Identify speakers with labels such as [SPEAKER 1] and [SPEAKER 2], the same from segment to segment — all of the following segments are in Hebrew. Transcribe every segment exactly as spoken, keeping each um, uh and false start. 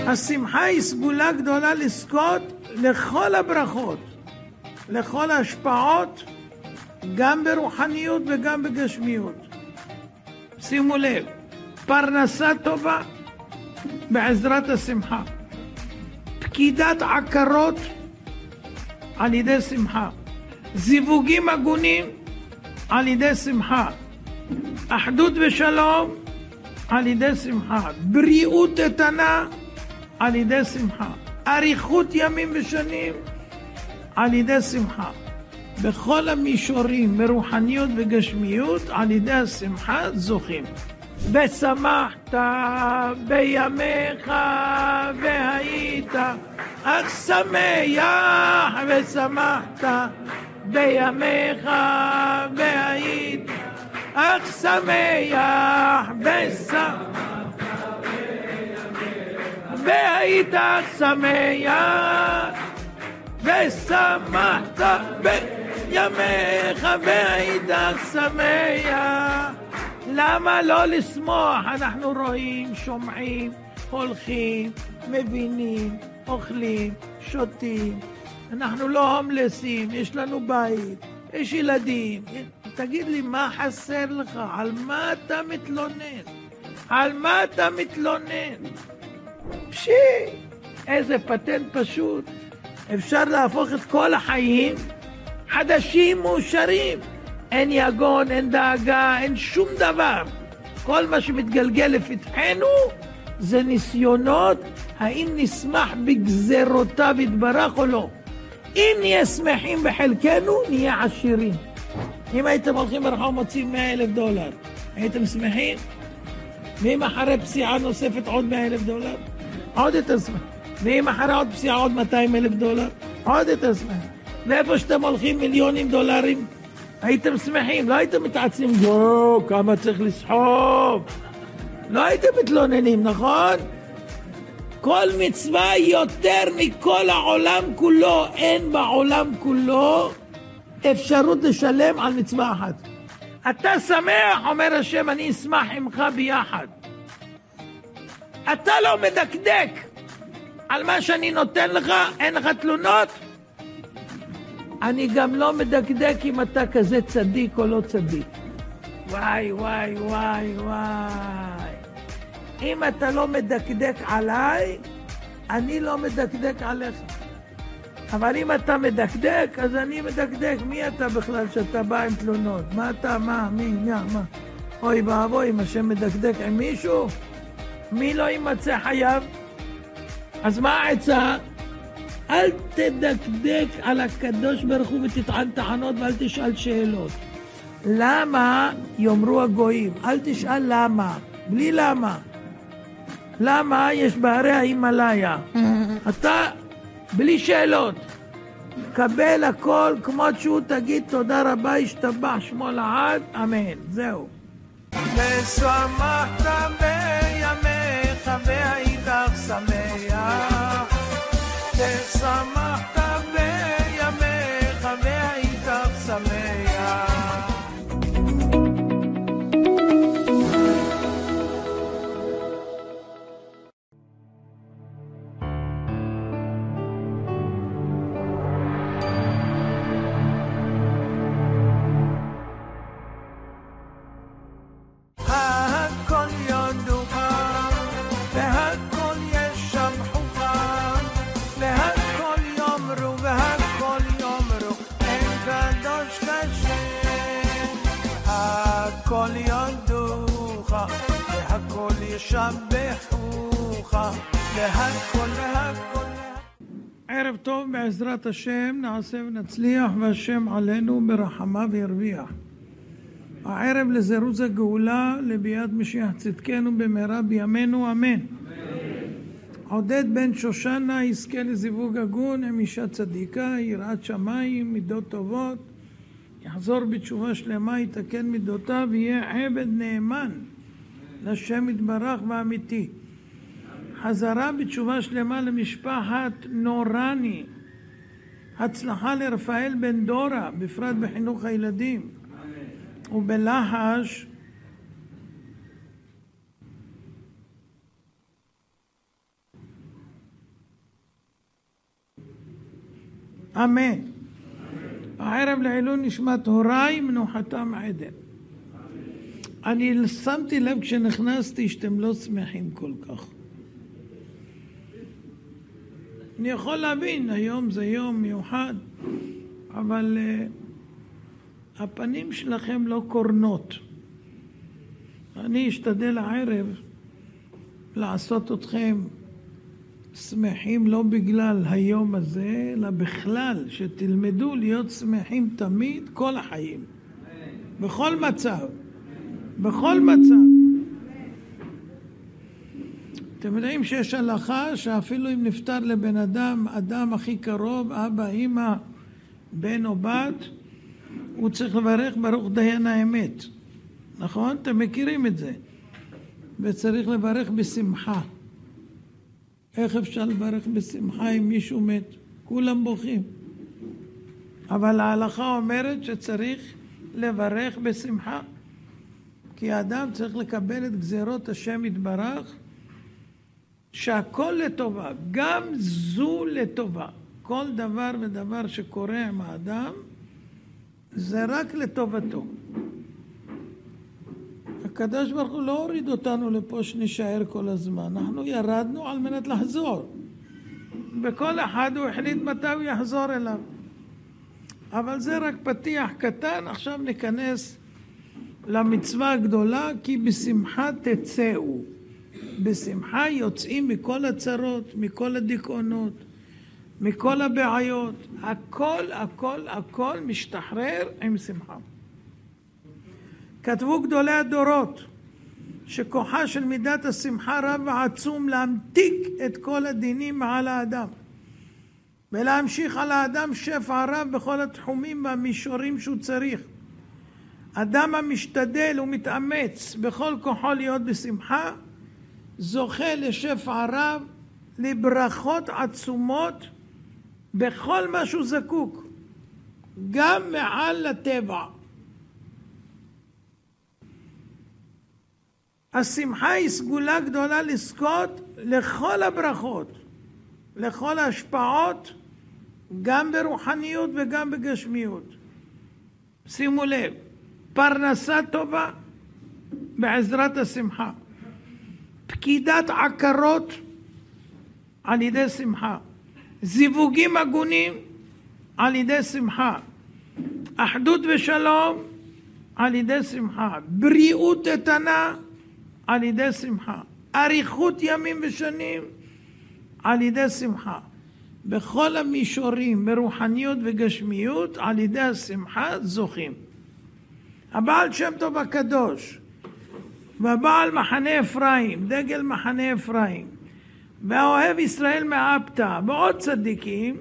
[SPEAKER 1] השמחה היא סגולה גדולה לזכות לכל הברכות, לכל ההשפעות, גם ברוחניות וגם בגשמיות. שימו לב, פרנסה טובה בעזרת השמחה, פקידת עקרות על ידי שמחה, זיווגים הגונים על ידי שמחה, אחדות ושלום על ידי שמחה, בריאות איתנה על ידי שמחה, אריכות ימים ושנים על ידי שמחה. בכל המישורים, ברוחניות וגשמיות, על ידי השמחה זוכים. ושמחת בימיך והיית אך שמח, ושמחת בימיך והיית אך שמח, ושמחת והיית אך שמח, ושמחת בימיך והיית אך שמח. למה לא לשמוח? אנחנו רואים, שומעים, הולכים, מבינים, אוכלים, שותים. אנחנו לא הומלסים, יש לנו בית, יש ילדים. תגיד לי, מה חסר לך? על מה אתה מתלונן? על מה אתה מתלונן? פשי, איזה פטנט פשוט. אפשר להפוך את כל החיים חדשים מאושרים. אין יגון, אין דאגה, אין שום דבר. כל מה שמתגלגל לפתחנו זה ניסיונות, האם נשמח בגזרותיו יתברך או לא. אם נהיה שמחים בחלקנו, נהיה עשירים. אם הייתם הולכים ברחוב מוצאים מאה אלף דולר, הייתם שמחים? ואם אחרי פסיעה נוספת עוד מאה אלף דולר? עוד יותר שמחים. ואם אחרי עוד פסיעה עוד מאתיים אלף דולר? עוד יותר שמחים. ואיפה שאתם הולכים מיליונים דולרים, הייתם שמחים, לא הייתם מתעצים, יו, כמה צריך לסחוב. לא הייתם מתלוננים, נכון? כל מצווה יותר מכל העולם כולו, אין בעולם כולו אפשרות לשלם על מצווה אחת. אתה שמח, אומר השם, אני אשמח עמך ביחד. אתה לא מדקדק על מה שאני נותן לך, אין לך תלונות. אני גם לא מדקדק אם אתה כזה צדיק או לא צדיק. וואי, וואי, וואי, וואי. אם אתה לא מדקדק עליי, אני לא מדקדק עליך. אבל אם אתה מדקדק, אז אני מדקדק. מי אתה בכלל שאתה בא עם תלונות? מה אתה, מה, מי, מה, מה? אוי ואבוי, אם השם מדקדק עם מישהו, מי לא יימצא חייב? אז מה העצה? אל תדקדק על הקדוש ברוך הוא ותטען טענות ואל תשאל שאלות. למה? יאמרו הגויים. אל תשאל למה. בלי למה. למה? יש בהרי ההימאליה. אתה, בלי שאלות. קבל הכל כמו שהוא, תגיד תודה רבה, ישתבח שמו לעד, אמן. זהו. ושמחת בימיך והיית שמח, ושמחת בימיך והיית שמח. הכל יודוך והכל ישבחוך והכל יאמרו והכל יאמרו אין קדוש כשם. הכל יודוך והכל ישבחוך והכל והכל. ערב טוב, בעזרת השם נעשה ונצליח והשם עלינו ברחמיו ירוויח. הערב לזירוז הגאולה לביאת משיח צדקנו במהרה בימינו, אמן. עודד בן שושנה יזכה לזיווג הגון עם אישה צדיקה, יראת שמיים, מידות טובות, יחזור בתשובה שלמה, יתקן מידותיו ויהיה עבד נאמן לשם יתברך ואמיתי. חזרה בתשובה שלמה למשפחת נורני, הצלחה לרפאל בן דורה, בפרט בחינוך הילדים. ובלחש אמן. הערב לעילוי נשמת הוריי, מנוחתם עדן. אני שמתי לב כשנכנסתי שאתם לא שמחים כל כך. אני יכול להבין, היום זה יום מיוחד, אבל uh, הפנים שלכם לא קורנות. אני אשתדל הערב לעשות אתכם שמחים לא בגלל היום הזה, אלא בכלל, שתלמדו להיות שמחים תמיד כל החיים. בכל מצב. בכל מצב. אתם יודעים שיש הלכה שאפילו אם נפטר לבן אדם, אדם הכי קרוב, אבא, אמא, בן או בת, הוא צריך לברך ברוך דיין האמת. נכון? אתם מכירים את זה. וצריך לברך בשמחה. איך אפשר לברך בשמחה אם מישהו מת? כולם בוכים. אבל ההלכה אומרת שצריך לברך בשמחה. כי האדם צריך לקבל את גזירות השם יתברך, שהכל לטובה, גם זו לטובה. כל דבר ודבר שקורה עם האדם, זה רק לטובתו. הקדוש ברוך הוא לא הוריד אותנו לפה שנשאר כל הזמן. אנחנו ירדנו על מנת לחזור. בכל אחד הוא החליט מתי הוא יחזור אליו. אבל זה רק פתיח קטן. עכשיו ניכנס למצווה הגדולה, כי בשמחה תצאו. בשמחה יוצאים מכל הצרות, מכל הדיכאונות, מכל הבעיות. הכל, הכל, הכל משתחרר עם שמחה. כתבו גדולי הדורות שכוחה של מידת השמחה רב ועצום להמתיק את כל הדינים מעל האדם ולהמשיך על האדם שפע רב בכל התחומים והמישורים שהוא צריך. אדם המשתדל ומתאמץ בכל כוחו להיות בשמחה זוכה לשפע רב, לברכות עצומות בכל מה שהוא זקוק, גם מעל לטבע. השמחה היא סגולה גדולה לזכות לכל הברכות, לכל ההשפעות, גם ברוחניות וגם בגשמיות. שימו לב, פרנסה טובה בעזרת השמחה. פקידת עקרות על ידי שמחה. זיווגים הגונים על ידי שמחה. אחדות ושלום על ידי שמחה. בריאות איתנה על ידי שמחה. אריכות ימים ושנים על ידי שמחה. בכל המישורים, ברוחניות וגשמיות, על ידי השמחה זוכים. הבעל שם טוב הקדוש, והבעל מחנה אפרים, דגל מחנה אפרים, והאוהב ישראל מאפתא, ועוד צדיקים,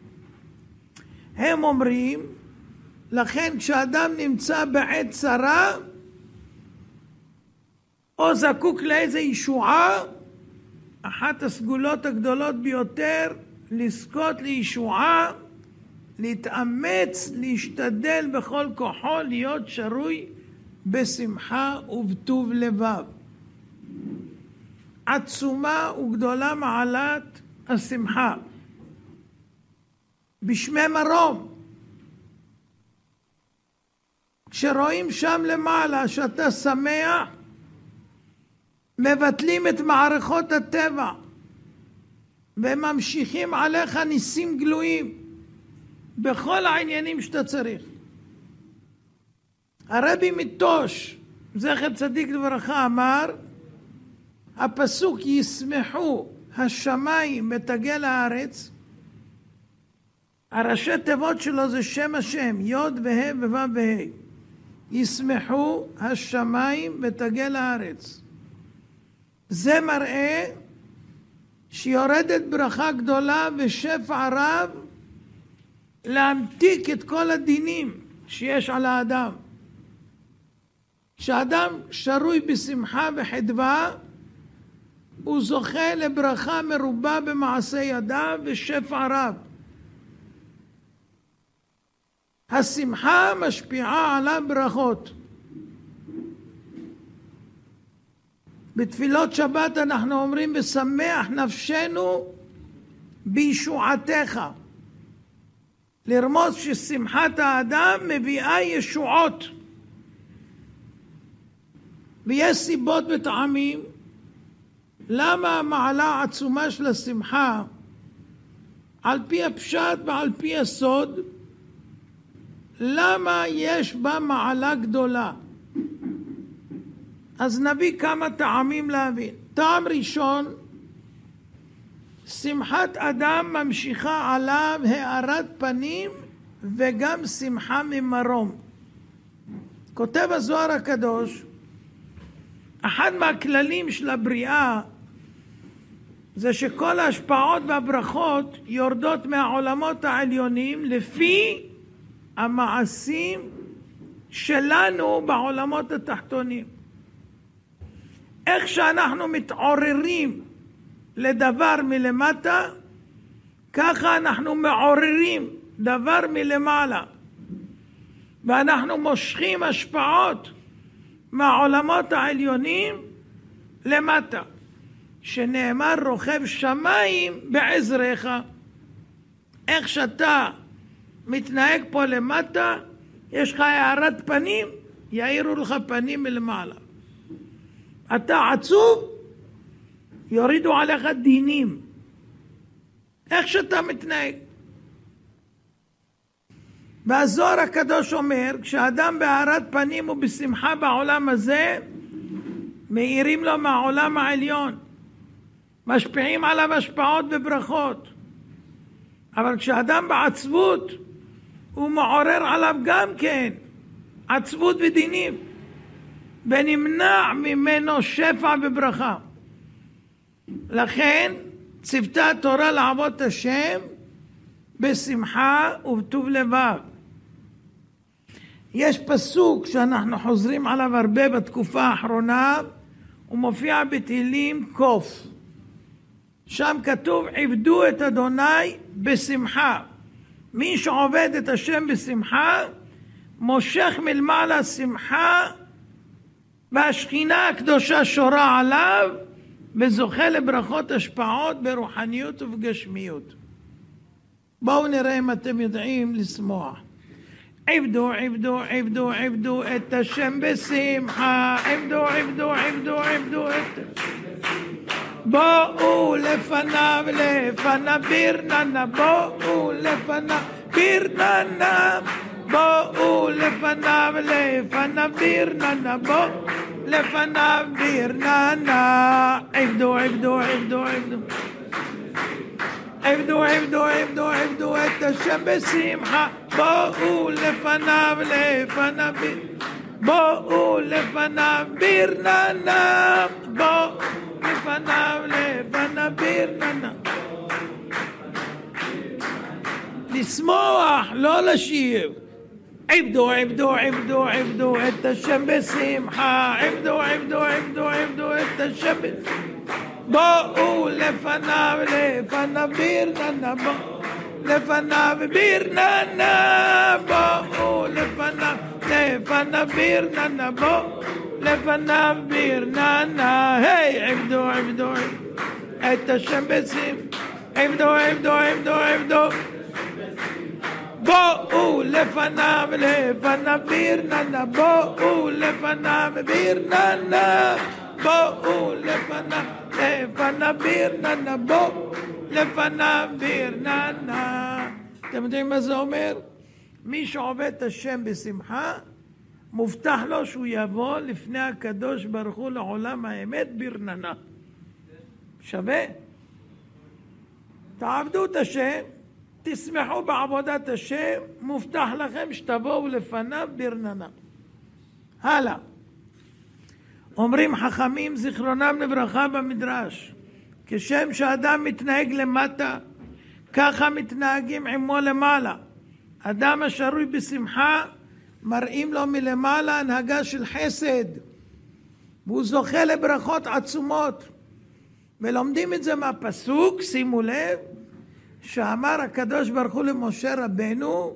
[SPEAKER 1] הם אומרים, לכן כשאדם נמצא בעת צרה, או זקוק לאיזו ישועה, אחת הסגולות הגדולות ביותר, לזכות לישועה, להתאמץ, להשתדל בכל כוחו, להיות שרוי בשמחה ובטוב לבב. עצומה וגדולה מעלת השמחה. בשמי מרום, כשרואים שם למעלה שאתה שמח, מבטלים את מערכות הטבע וממשיכים עליך ניסים גלויים בכל העניינים שאתה צריך. הרבי מתוש, זכר צדיק לברכה, אמר, הפסוק ישמחו השמיים ותגל הארץ, הראשי תיבות שלו זה שם השם, יוד וה' וו' וה'. ישמחו השמיים ותגל הארץ. זה מראה שיורדת ברכה גדולה ושפע רב להמתיק את כל הדינים שיש על האדם. כשאדם שרוי בשמחה וחדווה, הוא זוכה לברכה מרובה במעשה ידיו ושפע רב. השמחה משפיעה עליו ברכות. בתפילות שבת אנחנו אומרים, ושמח נפשנו בישועתך. לרמוז ששמחת האדם מביאה ישועות. ויש סיבות וטעמים למה המעלה העצומה של השמחה, על פי הפשט ועל פי הסוד, למה יש בה מעלה גדולה. אז נביא כמה טעמים להבין. טעם ראשון, שמחת אדם ממשיכה עליו הארת פנים וגם שמחה ממרום. כותב הזוהר הקדוש, אחד מהכללים של הבריאה זה שכל ההשפעות והברכות יורדות מהעולמות העליונים לפי המעשים שלנו בעולמות התחתונים. איך שאנחנו מתעוררים לדבר מלמטה, ככה אנחנו מעוררים דבר מלמעלה. ואנחנו מושכים השפעות מהעולמות העליונים למטה. שנאמר רוכב שמיים בעזריך. איך שאתה מתנהג פה למטה, יש לך הערת פנים, יאירו לך פנים מלמעלה. אתה עצוב, יורידו עליך דינים. איך שאתה מתנהג. והזוהר הקדוש אומר, כשאדם בהארת פנים ובשמחה בעולם הזה, מאירים לו מהעולם העליון. משפיעים עליו השפעות וברכות. אבל כשאדם בעצבות, הוא מעורר עליו גם כן עצבות ודינים. ונמנע ממנו שפע וברכה. לכן ציוותה התורה לעבוד את השם בשמחה ובטוב לבב. יש פסוק שאנחנו חוזרים עליו הרבה בתקופה האחרונה, הוא מופיע בתהילים קוף. שם כתוב עבדו את אדוני בשמחה. מי שעובד את השם בשמחה, מושך מלמעלה שמחה, והשכינה הקדושה שורה עליו, וזוכה לברכות השפעות ברוחניות ובגשמיות. בואו נראה אם אתם יודעים לשמוח. עבדו, עבדו, עבדו, עבדו את השם בשמחה. עבדו, עבדו, עבדו, עבדו את... בואו לפניו, לפניו ברננה. בואו לפניו ברננה. בואו לפניו, לפניו ברננה. בואו לפניו ברננה. עבדו, עבדו, עבדו, עבדו. עבדו, עבדו, עבדו, עבדו את השם בשמחה. בואו לפניו, לפניו, בואו לפניו ברננה. בואו לפניו, לפניו ברננה. לשמוח, לא לשיר. עבדו, עבדו, עבדו, עבדו את השם בשמחה. עבדו, עבדו, עבדו, עבדו את השם בשמחה. בואו לפניו, לפניו ברננה. בואו לפניו ברננה. בואו לפניו, לפניו ברננה. בואו לפניו ברננה. היי, עבדו, עבדו את השם בשמחה. עבדו, עבדו, עבדו, עבדו. בואו לפניו, לפניו ברננה. בואו לפניו ברננה. בואו לפניו, לפניו ברננה. בואו לפניו ברננה. אתם יודעים מה זה אומר? מי שעובד את השם בשמחה, מובטח לו שהוא יבוא לפני הקדוש ברוך הוא לעולם האמת ברננה. שווה? תעבדו את השם, תשמחו בעבודת השם, מובטח לכם שתבואו לפניו ברננה. הלאה. אומרים חכמים זיכרונם לברכה במדרש, כשם שאדם מתנהג למטה, ככה מתנהגים עמו למעלה. אדם השרוי בשמחה, מראים לו מלמעלה הנהגה של חסד, והוא זוכה לברכות עצומות. ולומדים את זה מהפסוק, שימו לב, שאמר הקדוש ברוך הוא למשה רבנו,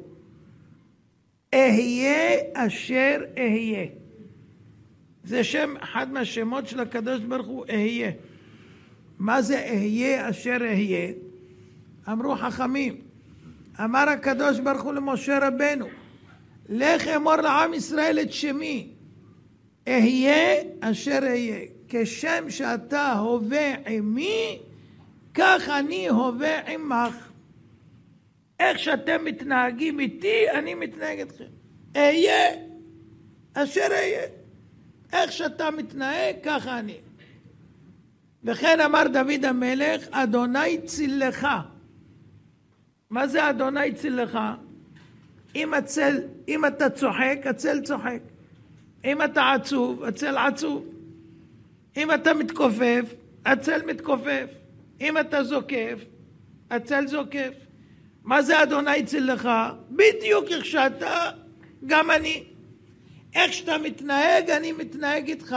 [SPEAKER 1] אהיה אשר אהיה. זה שם, אחד מהשמות של הקדוש ברוך הוא, אהיה. מה זה אהיה אשר אהיה? אמרו חכמים, אמר הקדוש ברוך הוא למשה רבנו, לך אמור לעם ישראל את שמי, אהיה אשר אהיה, כשם שאתה הווה עמי, כך אני הווה עמך. איך שאתם מתנהגים איתי, אני מתנהג אתכם. אהיה אשר אהיה. איך שאתה מתנהג, ככה אני. וכן אמר דוד המלך, אדוני צילך. מה זה אדוני צילך? אם, הצל, אם אתה צוחק, הצל צוחק. אם אתה עצוב, הצל עצוב. אם אתה מתכופף, הצל מתכופף. אם אתה זוקף, הצל זוקף. מה זה אדוני צילך? בדיוק איך שאתה, גם אני. איך שאתה מתנהג, אני מתנהג איתך.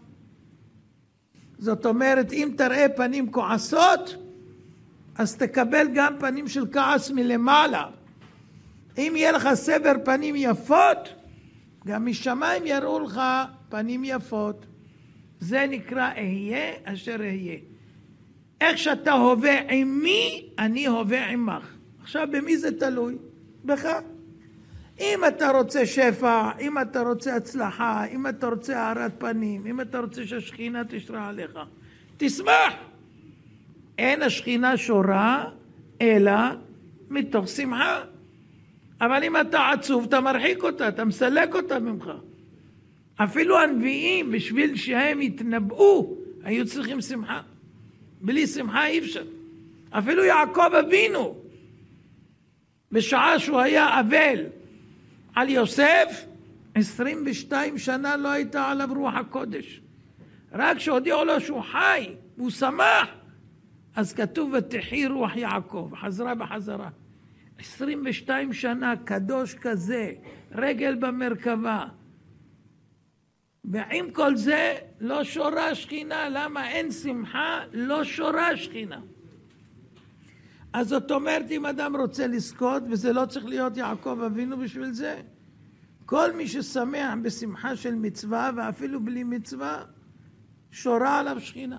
[SPEAKER 1] זאת אומרת, אם תראה פנים כועסות, אז תקבל גם פנים של כעס מלמעלה. אם יהיה לך סבר פנים יפות, גם משמיים יראו לך פנים יפות. זה נקרא אהיה אשר אהיה. איך שאתה הווה עמי, אני הווה עמך. עכשיו במי זה תלוי? בך. אם אתה רוצה שפע, אם אתה רוצה הצלחה, אם אתה רוצה הארת פנים, אם אתה רוצה שהשכינה תשרה עליך, תשמח. אין השכינה שורה, אלא מתוך שמחה. אבל אם אתה עצוב, אתה מרחיק אותה, אתה מסלק אותה ממך. אפילו הנביאים, בשביל שהם יתנבאו, היו צריכים שמחה. בלי שמחה אי אפשר. אפילו יעקב אבינו, בשעה שהוא היה אבל על יוסף, עשרים ושתיים שנה לא הייתה עליו רוח הקודש. רק שהודיעו לו שהוא חי, הוא שמח, אז כתוב ותחי רוח יעקב, חזרה בחזרה. עשרים ושתיים שנה קדוש כזה, רגל במרכבה. ועם כל זה לא שורה שכינה. למה? אין שמחה, לא שורה שכינה. אז זאת אומרת, אם אדם רוצה לזכות, וזה לא צריך להיות יעקב אבינו בשביל זה, כל מי ששמח בשמחה של מצווה, ואפילו בלי מצווה, שורה עליו שכינה.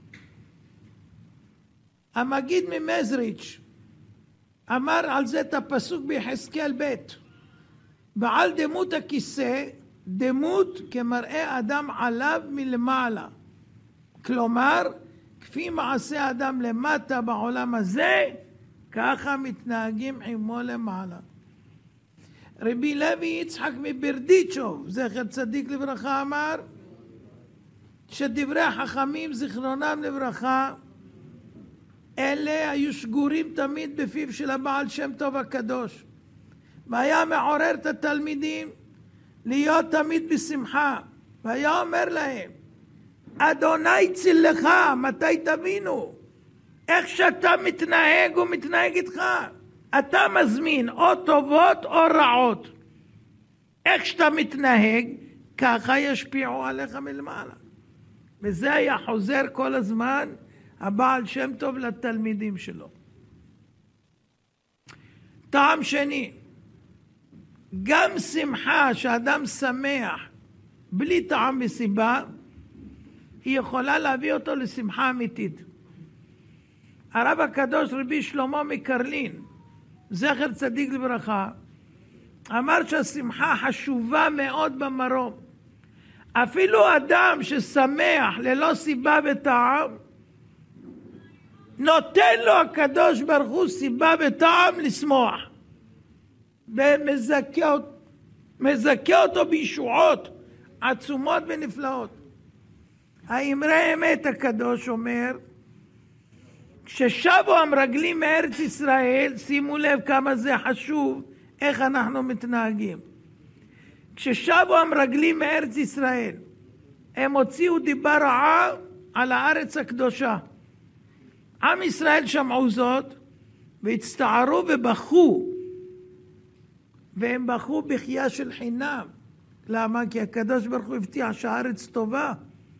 [SPEAKER 1] המגיד ממזריץ' אמר על זה את הפסוק ביחזקאל ב', ועל דמות הכיסא, דמות כמראה אדם עליו מלמעלה. כלומר, כפי מעשה אדם למטה בעולם הזה, ככה מתנהגים עמו למעלה. רבי לוי יצחק מברדיצ'וב, זכר צדיק לברכה, אמר שדברי החכמים זיכרונם לברכה, אלה היו שגורים תמיד בפיו של הבעל שם טוב הקדוש, והיה מעורר את התלמידים להיות תמיד בשמחה, והיה אומר להם, אדוני צילך, מתי תבינו? איך שאתה מתנהג הוא מתנהג איתך. אתה מזמין או טובות או רעות. איך שאתה מתנהג, ככה ישפיעו עליך מלמעלה. וזה היה חוזר כל הזמן הבעל שם טוב לתלמידים שלו. טעם שני, גם שמחה שאדם שמח בלי טעם וסיבה, היא יכולה להביא אותו לשמחה אמיתית. הרב הקדוש רבי שלמה מקרלין, זכר צדיק לברכה, אמר שהשמחה חשובה מאוד במרום. אפילו אדם ששמח ללא סיבה וטעם, נותן לו הקדוש ברוך הוא סיבה וטעם לשמוח. ומזכה מזכה אותו בישועות עצומות ונפלאות. האמרי אמת הקדוש אומר, כששבו המרגלים מארץ ישראל, שימו לב כמה זה חשוב, איך אנחנו מתנהגים. כששבו המרגלים מארץ ישראל, הם הוציאו דיבה רעה על הארץ הקדושה. עם ישראל שמעו זאת, והצטערו ובכו. והם בכו בחייה של חינם. למה? כי הקדוש ברוך הוא הבטיח שהארץ טובה.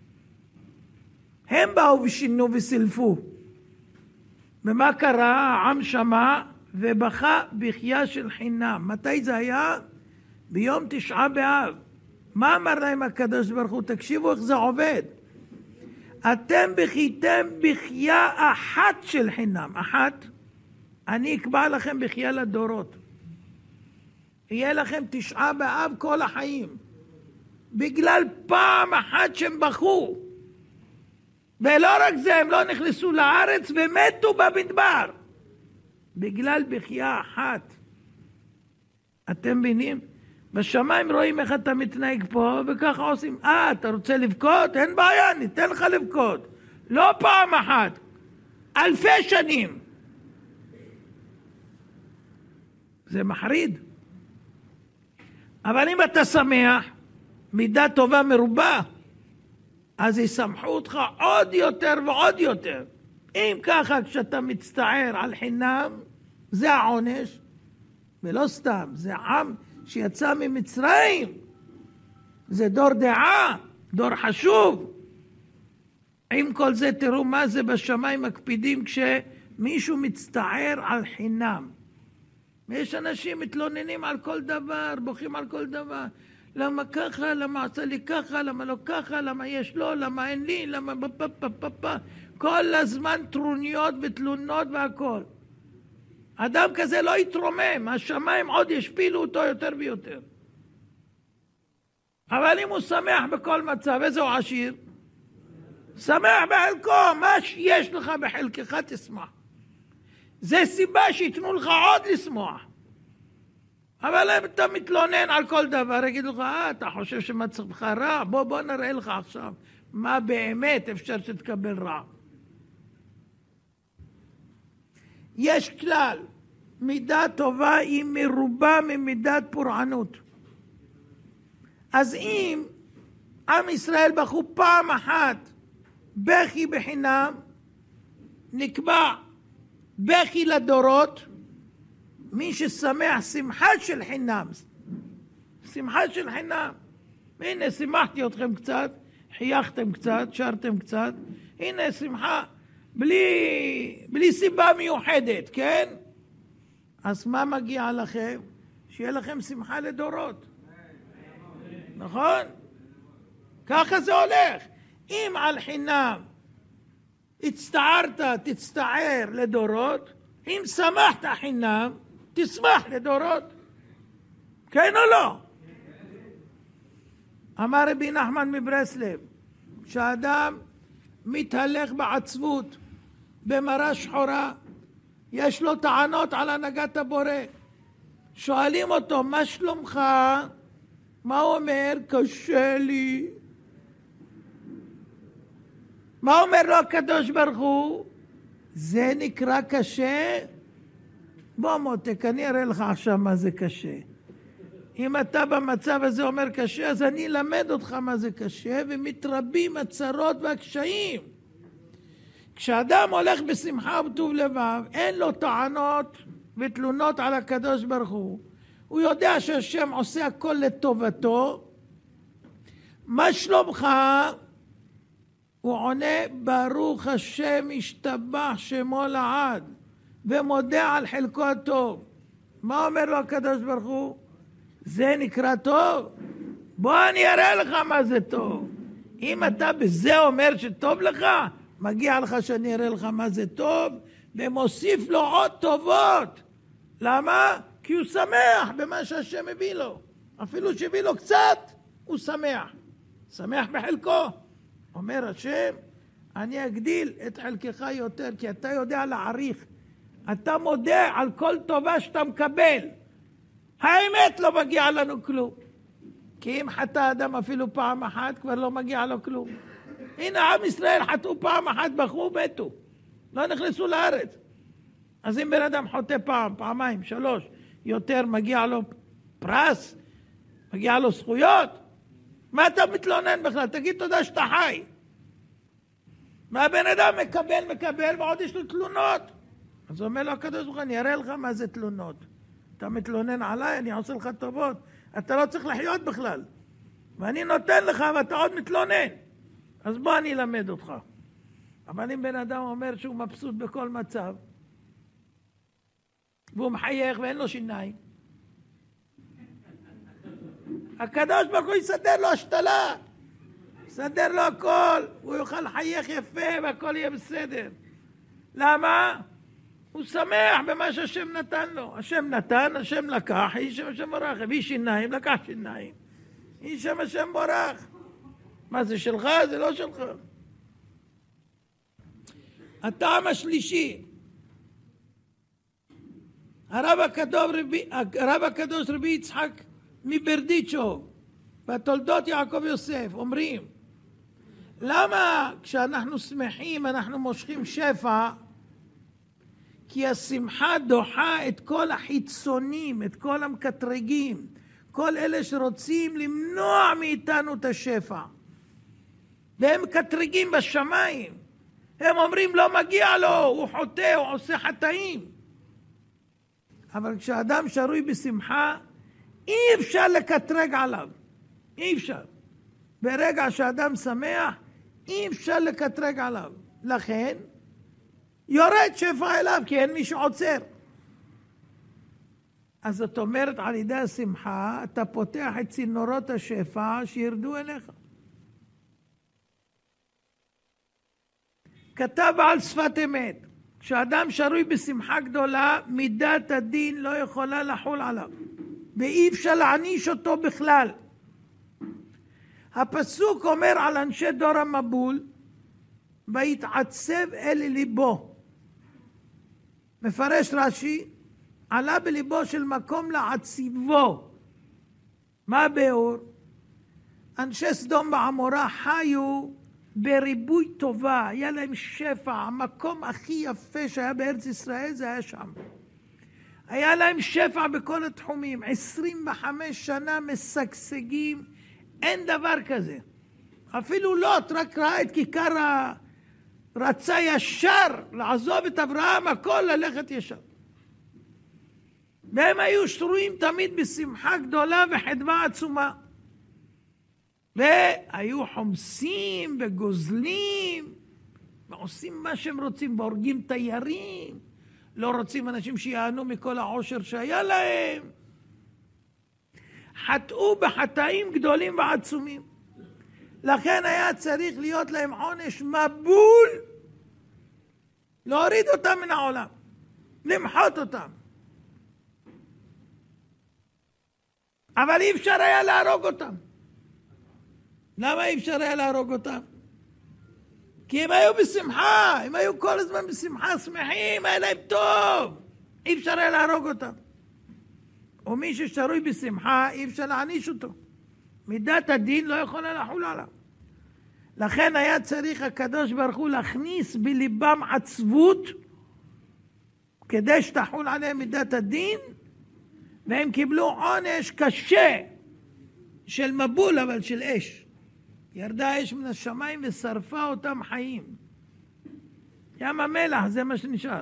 [SPEAKER 1] הם באו ושינו וסילפו. ומה קרה? העם שמע ובכה בחייה של חינם. מתי זה היה? ביום תשעה באב. מה אמר להם הקדוש ברוך הוא? תקשיבו איך זה עובד. אתם בכיתם בחייה אחת של חינם. אחת. אני אקבע לכם בחייה לדורות. יהיה לכם תשעה באב כל החיים. בגלל פעם אחת שהם בכו. ולא רק זה, הם לא נכנסו לארץ ומתו במדבר. בגלל בחייה אחת. אתם מבינים? בשמיים רואים איך אתה מתנהג פה, וככה עושים. אה, אתה רוצה לבכות? אין בעיה, ניתן לך לבכות. לא פעם אחת. אלפי שנים. זה מחריד. אבל אם אתה שמח, מידה טובה מרובה, אז ישמחו אותך עוד יותר ועוד יותר. אם ככה כשאתה מצטער על חינם, זה העונש, ולא סתם, זה עם שיצא ממצרים, זה דור דעה, דור חשוב. עם כל זה תראו מה זה בשמיים מקפידים כשמישהו מצטער על חינם. יש אנשים מתלוננים על כל דבר, בוכים על כל דבר. למה ככה, למה עשה לי ככה, למה לא ככה, למה יש לו, למה אין לי, למה פפפפפפ. כל הזמן טרוניות ותלונות והכל. אדם כזה לא יתרומם, השמיים עוד ישפילו אותו יותר ויותר. אבל אם הוא שמח בכל מצב, איזה הוא עשיר? שמח בחלקו, מה שיש לך בחלקך תשמח. זה סיבה שיתנו לך עוד לשמוח. אבל אם אתה מתלונן על כל דבר, יגיד לך, אה, אתה חושב שמצבך רע? בוא, בוא נראה לך עכשיו מה באמת אפשר שתקבל רע. יש כלל, מידה טובה היא מרובה ממידת פורענות. אז אם עם ישראל בכו פעם אחת בכי בחינם, נקבע בכי לדורות, מי ששמח שמחה של חינם, שמחה של חינם. הנה שמחתי אתכם קצת, חייכתם קצת, שרתם קצת, הנה שמחה בלי, בלי סיבה מיוחדת, כן? אז מה מגיע לכם? שיהיה לכם שמחה לדורות. נכון? ככה זה הולך. אם על חינם הצטערת, תצטער לדורות, אם שמחת חינם, תשמח לדורות. כן או לא? אמר רבי נחמן מברסלב, כשאדם מתהלך בעצבות, במראה שחורה, יש לו טענות על הנהגת הבורא. שואלים אותו, מה שלומך? מה הוא אומר? קשה לי. מה אומר לו הקדוש ברוך הוא? זה נקרא קשה? בוא מותק, אני אראה לך עכשיו מה זה קשה. אם אתה במצב הזה אומר קשה, אז אני אלמד אותך מה זה קשה, ומתרבים הצרות והקשיים. כשאדם הולך בשמחה ובטוב לבב, אין לו טענות ותלונות על הקדוש ברוך הוא. הוא יודע שהשם עושה הכל לטובתו. מה שלומך? הוא עונה, ברוך השם ישתבח שמו לעד, ומודה על חלקו הטוב. מה אומר לו הקדוש ברוך הוא? זה נקרא טוב? בוא אני אראה לך מה זה טוב. אם אתה בזה אומר שטוב לך, מגיע לך שאני אראה לך מה זה טוב, ומוסיף לו עוד טובות. למה? כי הוא שמח במה שהשם מביא לו. אפילו שהביא לו קצת, הוא שמח. שמח בחלקו. אומר השם, אני אגדיל את חלקך יותר, כי אתה יודע להעריך. אתה מודה על כל טובה שאתה מקבל. האמת לא מגיע לנו כלום. כי אם חטא אדם אפילו פעם אחת, כבר לא מגיע לו כלום. הנה עם ישראל חטאו פעם אחת, בחרו, מתו. לא נכנסו לארץ. אז אם בן אדם חוטא פעם, פעמיים, שלוש, יותר מגיע לו פרס, מגיע לו זכויות. מה אתה מתלונן בכלל? תגיד תודה שאתה חי. מה בן אדם מקבל, מקבל, ועוד יש לו תלונות. אז אומר לו הקדוש ברוך הוא, אני אראה לך מה זה תלונות. אתה מתלונן עליי, אני עושה לך טובות. אתה לא צריך לחיות בכלל. ואני נותן לך ואתה עוד מתלונן. אז בוא אני אלמד אותך. אבל אם בן אדם אומר שהוא מבסוט בכל מצב, והוא מחייך ואין לו שיניים, הקדוש ברוך הוא יסדר לו השתלה, יסדר לו הכל, הוא יוכל לחייך יפה והכל יהיה בסדר. למה? הוא שמח במה שהשם נתן לו. השם נתן, השם לקח, יהי שם השם ברך. הביא שיניים, לקח שיניים. יהי שם השם ברך. מה זה שלך? זה לא שלך. הטעם השלישי, הרב הקדוש רבי, הרב הקדוש רבי יצחק מברדיצ'וב, בתולדות יעקב יוסף, אומרים, למה כשאנחנו שמחים אנחנו מושכים שפע? כי השמחה דוחה את כל החיצונים, את כל המקטרגים, כל אלה שרוצים למנוע מאיתנו את השפע. והם מקטרגים בשמיים. הם אומרים לא מגיע לו, הוא חוטא, הוא עושה חטאים. אבל כשאדם שרוי בשמחה, אי אפשר לקטרג עליו. אי אפשר. ברגע שאדם שמח, אי אפשר לקטרג עליו. לכן, יורד שפע אליו, כי אין מי שעוצר. אז זאת אומרת, על ידי השמחה, אתה פותח את צינורות השפע שירדו אליך. כתב על שפת אמת, כשאדם שרוי בשמחה גדולה, מידת הדין לא יכולה לחול עליו, ואי אפשר להעניש אותו בכלל. הפסוק אומר על אנשי דור המבול, ויתעצב אל ליבו. מפרש רש"י, עלה בליבו של מקום לעציבו. מה הביאור? אנשי סדום ועמורה חיו בריבוי טובה, היה להם שפע, המקום הכי יפה שהיה בארץ ישראל זה היה שם. היה להם שפע בכל התחומים, עשרים וחמש שנה משגשגים, אין דבר כזה. אפילו לוט רק ראה את כיכר, רצה ישר לעזוב את אברהם, הכל ללכת ישר. והם היו שרויים תמיד בשמחה גדולה וחדווה עצומה. והיו חומסים וגוזלים, ועושים מה שהם רוצים, והורגים תיירים, לא רוצים אנשים שיענו מכל העושר שהיה להם. חטאו בחטאים גדולים ועצומים. לכן היה צריך להיות להם עונש מבול, להוריד אותם מן העולם, למחות אותם. אבל אי אפשר היה להרוג אותם. למה אי אפשר היה להרוג אותם? כי הם היו בשמחה, הם היו כל הזמן בשמחה, שמחים, היה להם טוב. אי אפשר היה להרוג אותם. ומי ששרוי בשמחה, אי אפשר להעניש אותו. מידת הדין לא יכולה לחול עליו. לכן היה צריך הקדוש ברוך הוא להכניס בליבם עצבות, כדי שתחול עליהם מידת הדין, והם קיבלו עונש קשה של מבול, אבל של אש. ירדה אש מן השמיים ושרפה אותם חיים. ים המלח, זה מה שנשאר.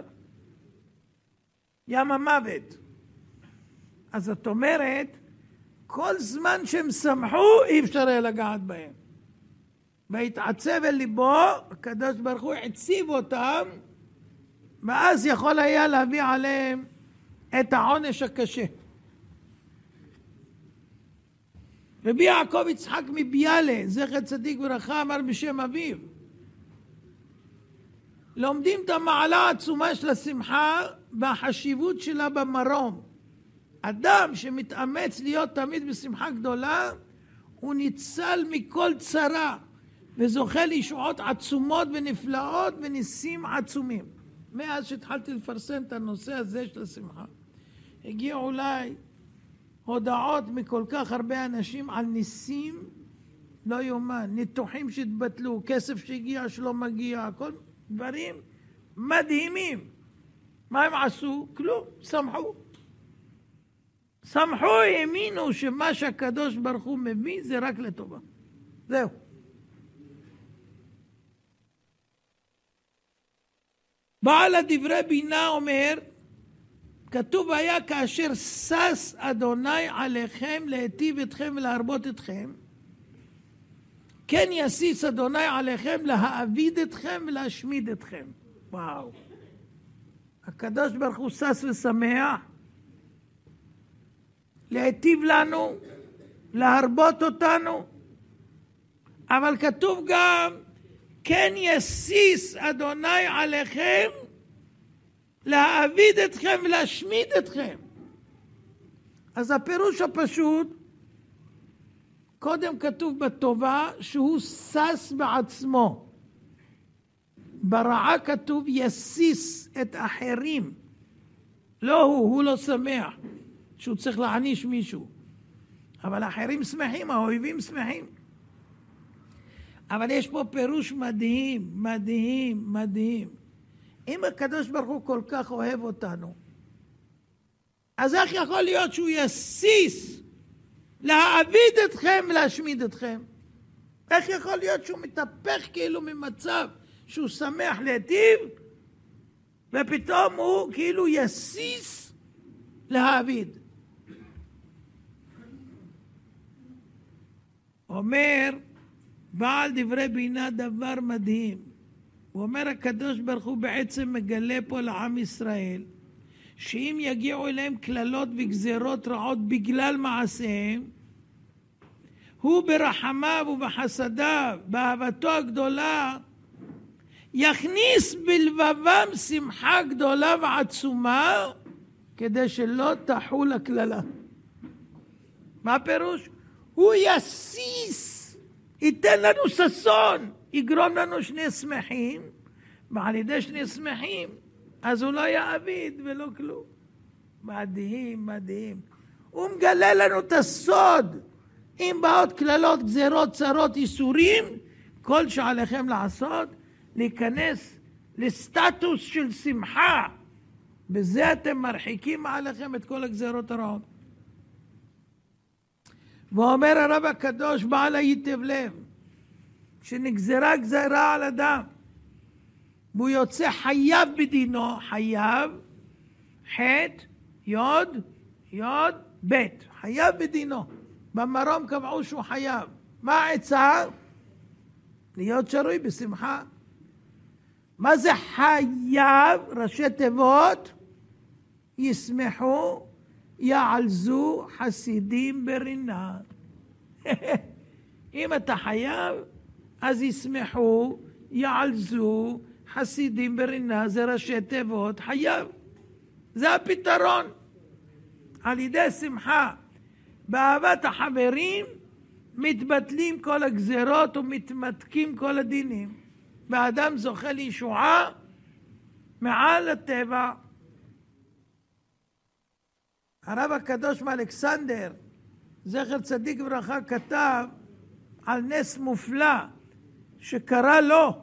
[SPEAKER 1] ים המוות. אז זאת אומרת, כל זמן שהם שמחו, אי אפשר היה לגעת בהם. והתעצב אל ליבו, הקדוש ברוך הוא הציב אותם, ואז יכול היה להביא עליהם את העונש הקשה. רבי יעקב יצחק מביאלה, זכר צדיק וברכה, אמר בשם אביו, לומדים את המעלה העצומה של השמחה והחשיבות שלה במרום. אדם שמתאמץ להיות תמיד בשמחה גדולה, הוא ניצל מכל צרה, וזוכה לישועות עצומות ונפלאות וניסים עצומים. מאז שהתחלתי לפרסם את הנושא הזה של השמחה, הגיעו אולי הודעות מכל כך הרבה אנשים על ניסים לא יומן, ניתוחים שהתבטלו, כסף שהגיע שלא מגיע, כל דברים מדהימים. מה הם עשו? כלום, שמחו. שמחו, האמינו שמה שהקדוש ברוך הוא מביא זה רק לטובה. זהו. בעל הדברי בינה אומר, כתוב היה כאשר שש אדוני עליכם להיטיב אתכם ולהרבות אתכם, כן יסיס אדוני עליכם להאביד אתכם ולהשמיד אתכם. וואו. הקדוש ברוך הוא שש ושמח, להיטיב לנו, להרבות אותנו, אבל כתוב גם, כן יסיס אדוני עליכם להעביד אתכם ולהשמיד אתכם. אז הפירוש הפשוט, קודם כתוב בטובה שהוא סס בעצמו. ברעה כתוב יסיס את אחרים. לא הוא, הוא לא שמח שהוא צריך להעניש מישהו. אבל האחרים שמחים, האויבים שמחים. אבל יש פה פירוש מדהים, מדהים, מדהים. אם הקדוש ברוך הוא כל כך אוהב אותנו, אז איך יכול להיות שהוא יסיס להעביד אתכם ולהשמיד אתכם? איך יכול להיות שהוא מתהפך כאילו ממצב שהוא שמח להיטיב, ופתאום הוא כאילו יסיס להעביד? אומר בעל דברי בינה דבר מדהים. הוא אומר הקדוש ברוך הוא בעצם מגלה פה לעם ישראל שאם יגיעו אליהם כללות וגזרות רעות בגלל מעשיהם, הוא ברחמיו ובחסדיו, באהבתו הגדולה, יכניס בלבבם שמחה גדולה ועצומה כדי שלא תחול הכללה. מה הפירוש? הוא יסיס, ייתן לנו ששון, יגרום לנו שני שמחים, ועל ידי שני שמחים אז הוא לא יעביד ולא כלום. מדהים, מדהים. הוא מגלה לנו את הסוד. אם באות כללות, גזרות, צרות, איסורים, כל שעליכם לעשות, להיכנס לסטטוס של שמחה. בזה אתם מרחיקים עליכם את כל הגזרות הרעות. ואומר הרב הקדוש בעל היטב לב, שנגזרה גזרה על אדם, והוא יוצא חייב בדינו, חייב, חטא, יוד, יוד, בית, חייב בדינו. במרום קבעו שהוא חייב. מה העצה? להיות שרוי בשמחה. מה זה חייב? ראשי תיבות, ישמחו, יעלזו חסידים ברינה. אם אתה חייב, אז ישמחו, יעלזו חסידים ברינה. זה ראשי תיבות, חייב. זה הפתרון. על ידי שמחה, באהבת החברים, מתבטלים כל הגזרות ומתמתקים כל הדינים. והאדם זוכה לישועה מעל הטבע. הרב הקדוש מאלכסנדר, זכר צדיק ברכה, כתב על נס מופלא שקרה לו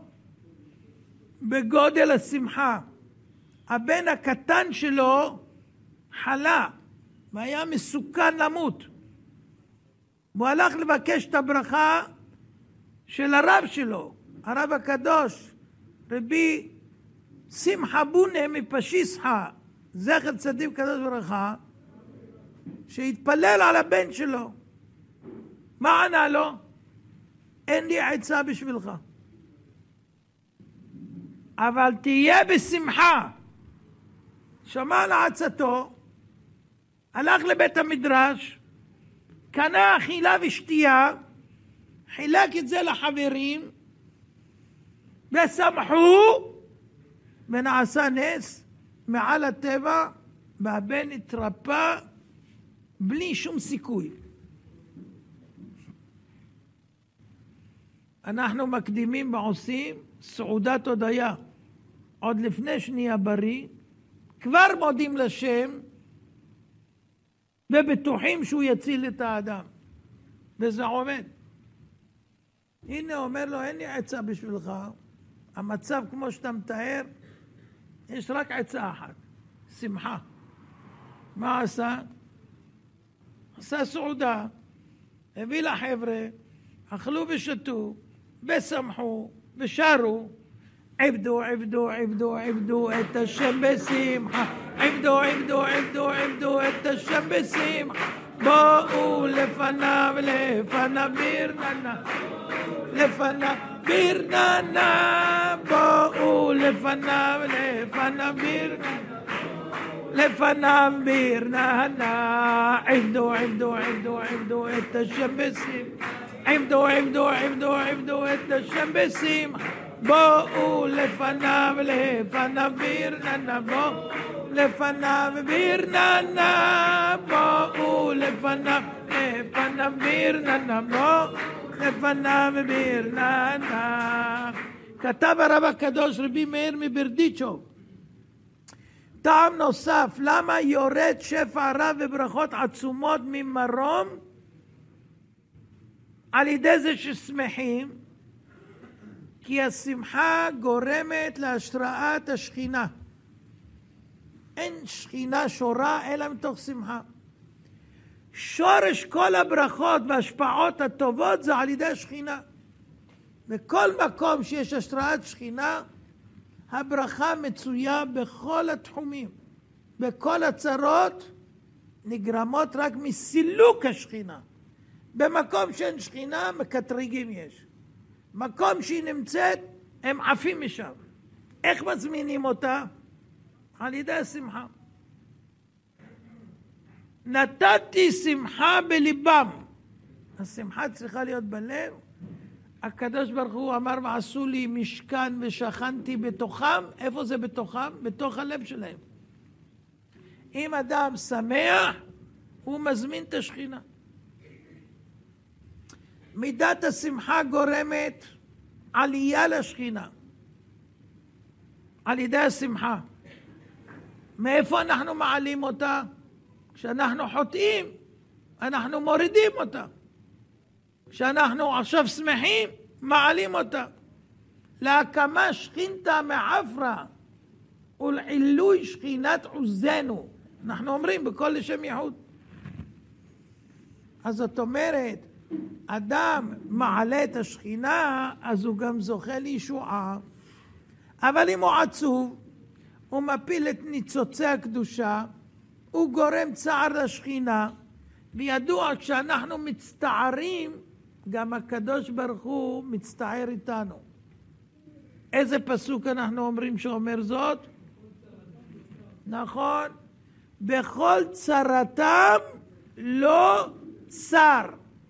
[SPEAKER 1] בגודל השמחה. הבן הקטן שלו חלה והיה מסוכן למות. הוא הלך לבקש את הברכה של הרב שלו, הרב הקדוש, רבי שמחה בונה מפשיסחה, זכר צדיק קדוש ברכה, שהתפלל על הבן שלו. מה ענה לו? אין לי עצה בשבילך, אבל תהיה בשמחה. שמע לעצתו, הלך לבית המדרש, קנה אכילה ושתייה, חילק את זה לחברים, ושמחו, ונעשה נס מעל הטבע, והבן התרפא בלי שום סיכוי. אנחנו מקדימים ועושים סעודת הודיה. עוד לפני שנהיה בריא, כבר מודים לשם, ובטוחים שהוא יציל את האדם. וזה עומד. הנה אומר לו, אין לי עצה בשבילך. המצב כמו שאתה מתאר, יש רק עצה אחת. שמחה. מה עשה? עשה סעודה. הביא לחבר'ה, אכלו ושתו, ושמחו, ושרו. עבדו, עבדו, עבדו, עבדו את השם בשמחה. עבדו, עבדו, עבדו, עבדו את השם בשמחה. בואו לפניו, לפניו ברננה. לפניו ברננה. בואו לפניו, לפניו ברננה. לפניו ברננה. עבדו, עבדו, עבדו, עבדו את השם בשמחה. עבדו, עבדו, עבדו, עבדו את השם בשמחה. בואו לפניו, לפניו ברננה, בואו לפניו ברננה, בואו לפניו, לפניו ברננה, בואו לפניו ברננה. כתב הרב הקדוש רבי מאיר מברדיצ'וב, טעם נוסף למה יורד שפע רב וברכות עצומות ממרום, על ידי זה ששמחים, כי השמחה גורמת להשראת השכינה. אין שכינה שורה אלא מתוך שמחה. שורש כל הברכות וההשפעות הטובות זה על ידי השכינה. בכל מקום שיש השראת שכינה, הברכה מצויה בכל התחומים. בכל הצרות נגרמות רק מסילוק השכינה. במקום שאין שכינה, מקטרגים יש. מקום שהיא נמצאת, הם עפים משם. איך מזמינים אותה? על ידי השמחה. נתתי שמחה בליבם. השמחה צריכה להיות בלב. הקדוש ברוך הוא אמר, ועשו לי משכן ושכנתי בתוכם. איפה זה בתוכם? בתוך הלב שלהם. אם אדם שמח, הוא מזמין את השכינה. מידת השמחה גורמת עלייה לשכינה. על ידי השמחה. מאיפה אנחנו מעלים אותה? כשאנחנו חוטאים, אנחנו מורידים אותה. כשאנחנו עכשיו שמחים, מעלים אותה. להקמה שכינתה מעפרה ולעילוי שכינת עוזנו. אנחנו אומרים בכל לשם יחוד. אז זאת אומרת, אדם מעלה את השכינה, אז הוא גם זוכה לישועה. אבל אם הוא עצוב, הוא מפיל את ניצוצי הקדושה, הוא גורם צער לשכינה, וידוע כשאנחנו מצטערים, גם הקדוש ברוך הוא מצטער איתנו. איזה פסוק אנחנו אומרים שאומר זאת? נכון. בכל צרתם לא צר.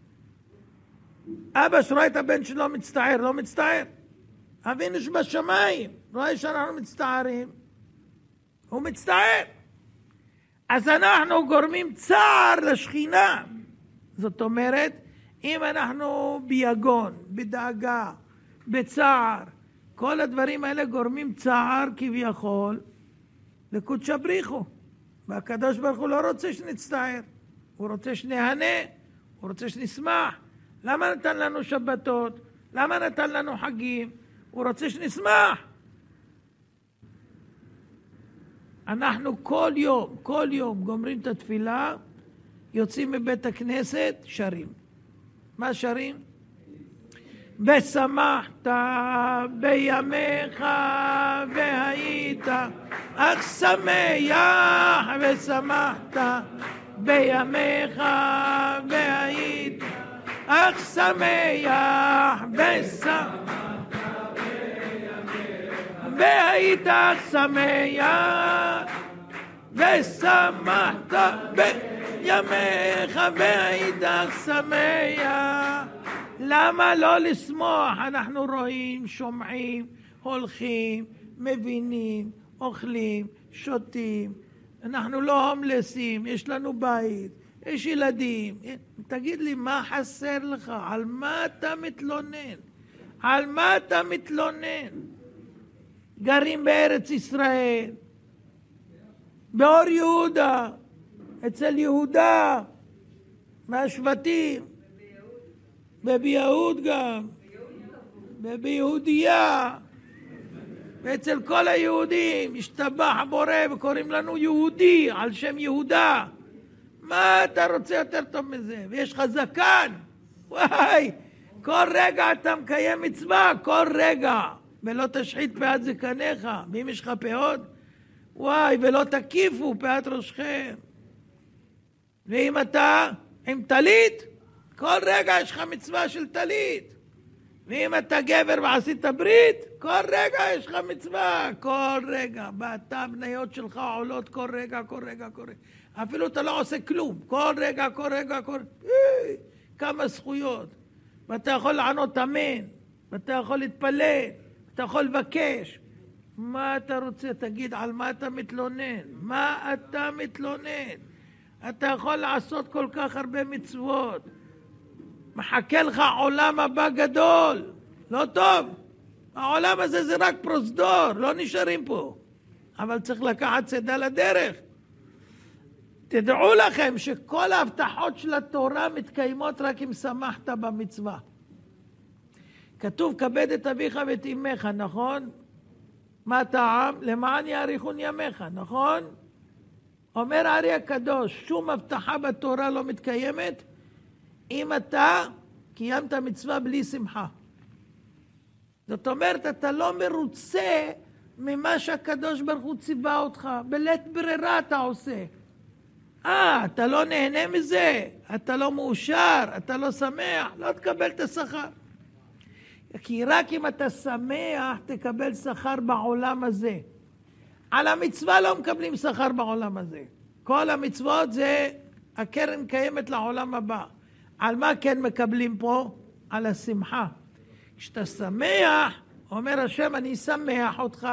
[SPEAKER 1] אבא שרואה את הבן שלו מצטער, לא מצטער. אבינו שבשמיים, רואה שאנחנו מצטערים, הוא מצטער. אז אנחנו גורמים צער לשכינה. זאת אומרת, אם אנחנו ביגון, בדאגה, בצער, כל הדברים האלה גורמים צער כביכול לקודש בריחו. והקדוש ברוך הוא לא רוצה שנצטער, הוא רוצה שנהנה, הוא רוצה שנשמח. למה נתן לנו שבתות? למה נתן לנו חגים? הוא רוצה שנשמח. אנחנו כל יום, כל יום גומרים את התפילה, יוצאים מבית הכנסת, שרים. מה שרים? ושמחת בימיך והיית אך שמח, ושמחת בימיך והיית אך שמח, ושמחת והיית אך שמח, ושמחת בימיך והיית אך שמח. למה לא לשמוח? אנחנו רואים, שומעים, הולכים, מבינים, אוכלים, שותים. אנחנו לא הומלסים, יש לנו בית, יש ילדים. תגיד לי, מה חסר לך? על מה אתה מתלונן? על מה אתה מתלונן? גרים בארץ ישראל, באור יהודה, אצל יהודה, מהשבטים, וביהוד גם, וביהודיה, ואצל כל היהודים, השתבח הבורא וקוראים לנו יהודי על שם יהודה. מה אתה רוצה יותר טוב מזה? ויש לך זקן, וואי, כל רגע אתה מקיים מצווה, כל רגע, ולא תשחית פאת זקניך. ואם יש לך פאות, וואי, ולא תקיפו פאת ראשכם. ואם אתה עם טלית, כל רגע יש לך מצווה של טלית. ואם אתה גבר ועשית ברית, כל רגע יש לך מצווה, כל רגע. ואתה, הבניות שלך עולות כל רגע, כל רגע, כל רגע. אפילו אתה לא עושה כלום, כל רגע, כל רגע, כל רגע. כמה זכויות. ואתה יכול לענות אמן, ואתה יכול להתפלל, אתה יכול לבקש. מה אתה רוצה? תגיד על מה אתה מתלונן. מה אתה מתלונן? אתה יכול לעשות כל כך הרבה מצוות. מחכה לך עולם הבא גדול. לא טוב. העולם הזה זה רק פרוזדור, לא נשארים פה. אבל צריך לקחת צידה לדרך. תדעו לכם שכל ההבטחות של התורה מתקיימות רק אם שמחת במצווה. כתוב כבד את אביך ואת אמך, נכון? מה טעם? למען יאריכון ימיך, נכון? אומר הארי הקדוש, שום הבטחה בתורה לא מתקיימת אם אתה קיימת מצווה בלי שמחה. זאת אומרת, אתה לא מרוצה ממה שהקדוש ברוך הוא ציווה אותך. בלית ברירה אתה עושה. אה, אתה לא נהנה מזה, אתה לא מאושר, אתה לא שמח, לא תקבל את השכר. כי רק אם אתה שמח, תקבל שכר בעולם הזה. על המצווה לא מקבלים שכר בעולם הזה. כל המצוות זה הקרן קיימת לעולם הבא. על מה כן מקבלים פה? על השמחה. כשאתה שמח, אומר השם, אני שמח אותך.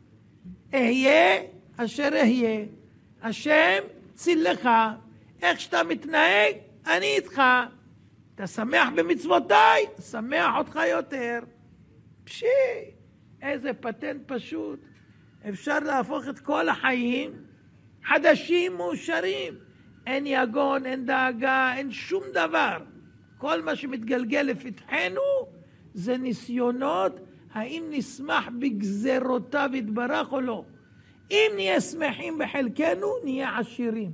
[SPEAKER 1] אהיה אשר אהיה. השם ציל לך. איך שאתה מתנהג, אני איתך. אתה שמח במצוותיי, שמח אותך יותר. פשי, איזה פטנט פשוט. אפשר להפוך את כל החיים חדשים מאושרים. אין יגון, אין דאגה, אין שום דבר. כל מה שמתגלגל לפתחנו זה ניסיונות, האם נשמח בגזרותיו יתברך או לא. אם נהיה שמחים בחלקנו, נהיה עשירים.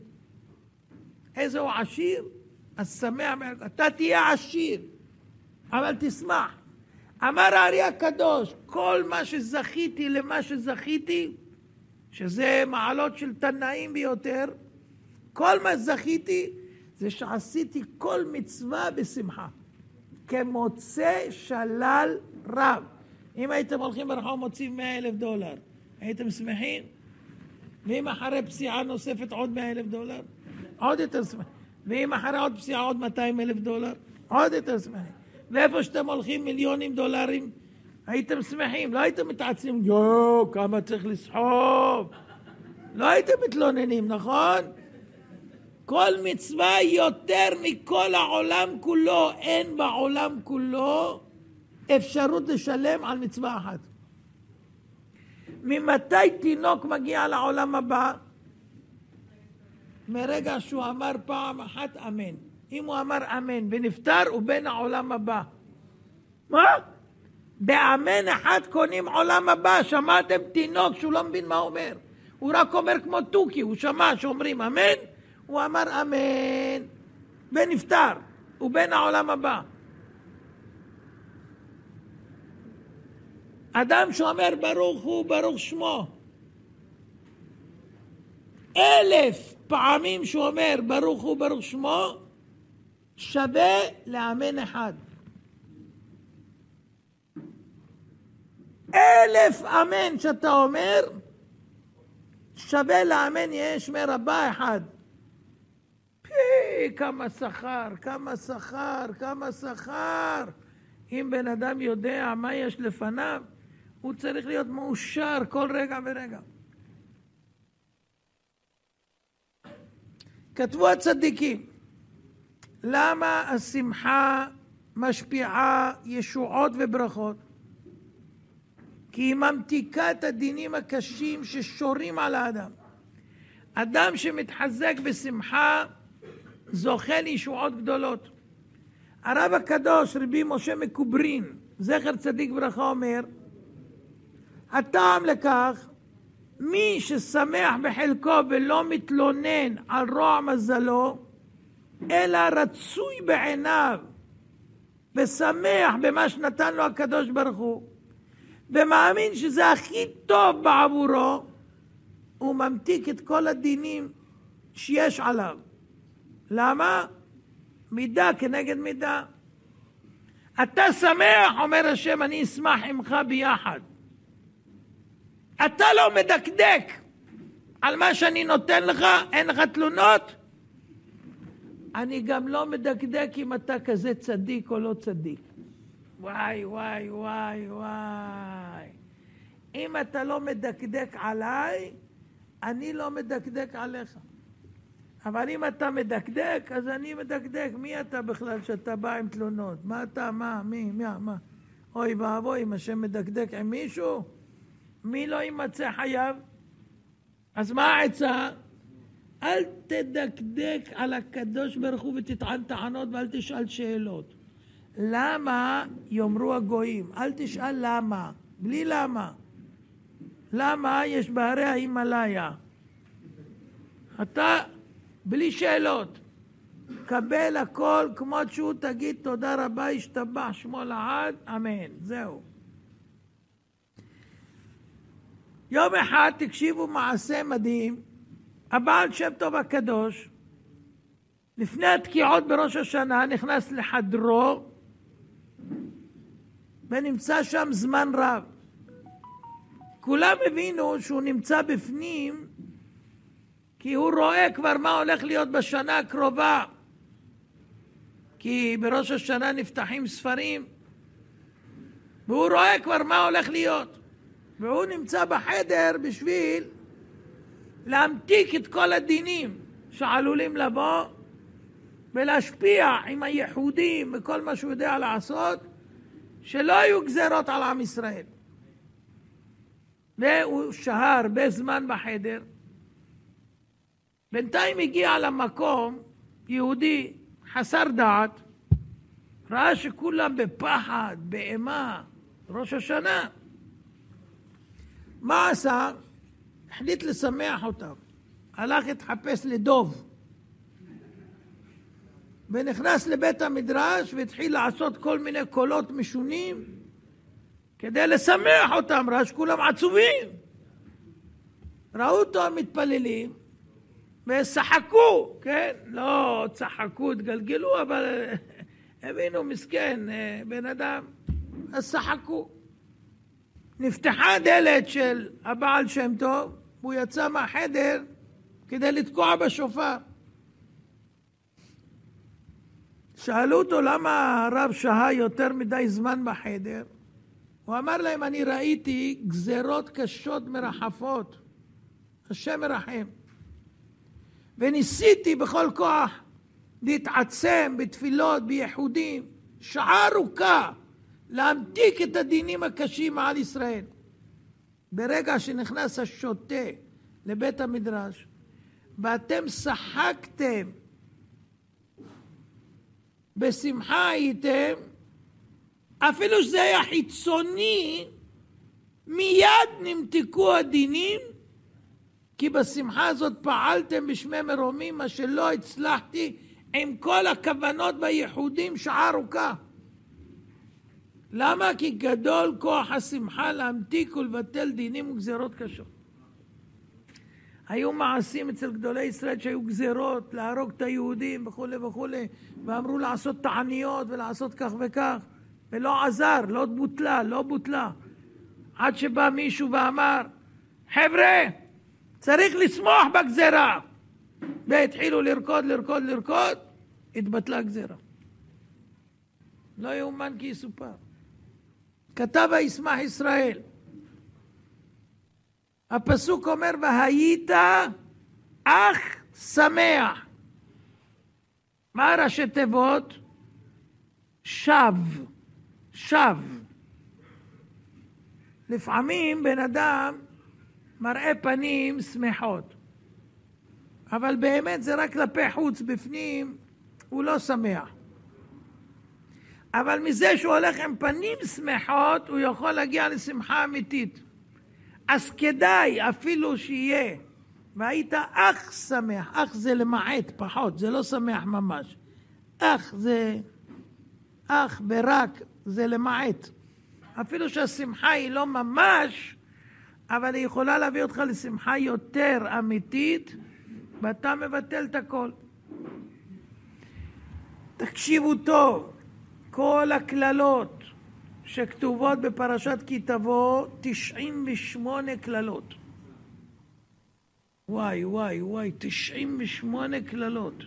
[SPEAKER 1] איזה הוא עשיר? אז שמח, אתה תהיה עשיר, אבל תשמח. אמר הארי הקדוש, כל מה שזכיתי למה שזכיתי, שזה מעלות של תנאים ביותר, כל מה שזכיתי זה שעשיתי כל מצווה בשמחה. כמוצא שלל רב. אם הייתם הולכים ברחוב מוצאים מאה אלף דולר, הייתם שמחים? ואם אחרי פסיעה נוספת עוד מאה אלף דולר, עוד יותר שמחים. ואם אחרי עוד פסיעה עוד מאתיים אלף דולר, עוד יותר שמחים. ואיפה שאתם הולכים מיליונים דולרים, הייתם שמחים, לא הייתם מתעצים, יו, כמה צריך לסחוב. לא הייתם מתלוננים, נכון? כל מצווה יותר מכל העולם כולו, אין בעולם כולו אפשרות לשלם על מצווה אחת. ממתי תינוק מגיע לעולם הבא? מרגע שהוא אמר פעם אחת אמן. אם הוא אמר אמן ונפטר, הוא בין העולם הבא. מה? באמן אחד קונים עולם הבא. שמעתם תינוק שהוא לא מבין מה אומר. הוא רק אומר כמו תוכי, הוא שמע שאומרים אמן, הוא אמר אמן ונפטר, הוא בין העולם הבא. אדם שאומר ברוך הוא, ברוך שמו, אלף פעמים שהוא אומר ברוך הוא, ברוך שמו, שווה לאמן אחד. אלף אמן שאתה אומר, שווה לאמן יש מרבה אחד. פי, כמה שכר, כמה שכר, כמה שכר. אם בן אדם יודע מה יש לפניו, הוא צריך להיות מאושר כל רגע ורגע. כתבו הצדיקים, למה השמחה משפיעה ישועות וברכות? כי היא ממתיקה את הדינים הקשים ששורים על האדם. אדם שמתחזק בשמחה זוכה לישועות גדולות. הרב הקדוש רבי משה מקוברין, זכר צדיק ברכה, אומר, הטעם לכך, מי ששמח בחלקו ולא מתלונן על רוע מזלו, אלא רצוי בעיניו ושמח במה שנתן לו הקדוש ברוך הוא, ומאמין שזה הכי טוב בעבורו, הוא ממתיק את כל הדינים שיש עליו. למה? מידה כנגד מידה. אתה שמח, אומר השם, אני אשמח עמך ביחד. אתה לא מדקדק על מה שאני נותן לך, אין לך תלונות. אני גם לא מדקדק אם אתה כזה צדיק או לא צדיק. וואי, וואי, וואי, וואי. אם אתה לא מדקדק עליי, אני לא מדקדק עליך. אבל אם אתה מדקדק, אז אני מדקדק. מי אתה בכלל שאתה בא עם תלונות? מה אתה, מה, מי, מי, מה? אוי ואבוי, אם השם מדקדק עם מישהו, מי לא יימצא חייב? אז מה העצה? אל תדקדק על הקדוש ברוך הוא ותטען טענות ואל תשאל שאלות. למה יאמרו הגויים? אל תשאל למה, בלי למה. למה יש בהרי ההימאליה? אתה בלי שאלות. קבל הכל כמו שהוא, תגיד תודה רבה, ישתבח שמו לעד, אמן. זהו. יום אחד תקשיבו מעשה מדהים. הבעל שם טוב הקדוש, לפני התקיעות בראש השנה, נכנס לחדרו ונמצא שם זמן רב. כולם הבינו שהוא נמצא בפנים כי הוא רואה כבר מה הולך להיות בשנה הקרובה, כי בראש השנה נפתחים ספרים והוא רואה כבר מה הולך להיות, והוא נמצא בחדר בשביל להמתיק את כל הדינים שעלולים לבוא ולהשפיע עם היחודים וכל מה שהוא יודע לעשות, שלא יהיו גזרות על עם ישראל. והוא שהה הרבה זמן בחדר. בינתיים הגיע למקום יהודי חסר דעת, ראה שכולם בפחד, באימה, ראש השנה. מה עשה? החליט לשמח אותם. הלך להתחפש לדוב. ונכנס לבית המדרש והתחיל לעשות כל מיני קולות משונים כדי לשמח אותם. ראה שכולם עצובים. ראו אותו המתפללים ושחקו, כן? לא צחקו, התגלגלו, אבל הבינו מסכן בן אדם. אז שחקו. נפתחה הדלת של הבעל שם טוב, והוא יצא מהחדר כדי לתקוע בשופר. שאלו אותו למה הרב שהה יותר מדי זמן בחדר. הוא אמר להם, אני ראיתי גזרות קשות מרחפות. השם מרחם. וניסיתי בכל כוח להתעצם בתפילות, בייחודים, שעה ארוכה, להמתיק את הדינים הקשים על ישראל. ברגע שנכנס השוטה לבית המדרש, ואתם שחקתם, בשמחה הייתם, אפילו שזה היה חיצוני, מיד נמתקו הדינים, כי בשמחה הזאת פעלתם בשמי מרומים, מה שלא הצלחתי עם כל הכוונות והייחודים שעה ארוכה. למה? כי גדול כוח השמחה להמתיק ולבטל דינים וגזרות קשות. היו מעשים אצל גדולי ישראל שהיו גזרות להרוג את היהודים וכו' וכו', ואמרו לעשות תעניות ולעשות כך וכך, ולא עזר, לא בוטלה, לא בוטלה. עד שבא מישהו ואמר, חבר'ה, צריך לשמוח בגזרה. והתחילו לרקוד, לרקוד, לרקוד, התבטלה גזרה. לא יאומן כי יסופר. כתב הישמח ישראל. הפסוק אומר, והיית אך שמח. מה ראשי תיבות? שב. שב. לפעמים בן אדם מראה פנים שמחות. אבל באמת זה רק כלפי חוץ, בפנים הוא לא שמח. אבל מזה שהוא הולך עם פנים שמחות, הוא יכול להגיע לשמחה אמיתית. אז כדאי אפילו שיהיה, והיית אך שמח, אך זה למעט פחות, זה לא שמח ממש. אך זה, אך ורק זה למעט. אפילו שהשמחה היא לא ממש, אבל היא יכולה להביא אותך לשמחה יותר אמיתית, ואתה מבטל את הכל. תקשיבו טוב, כל הכללות שכתובות בפרשת כי תבוא, תשעים ושמונה כללות. וואי וואי וואי, תשעים ושמונה כללות.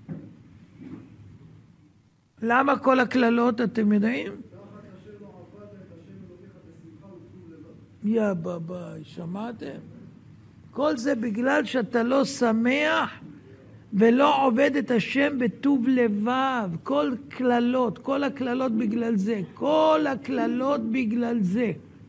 [SPEAKER 1] למה כל הכללות אתם יודעים? יא בביי, שמעתם? כל זה בגלל שאתה לא שמח ולא עובד את השם בטוב לבב. כל כללות, כל הכללות בגלל זה. כל הכללות בגלל זה.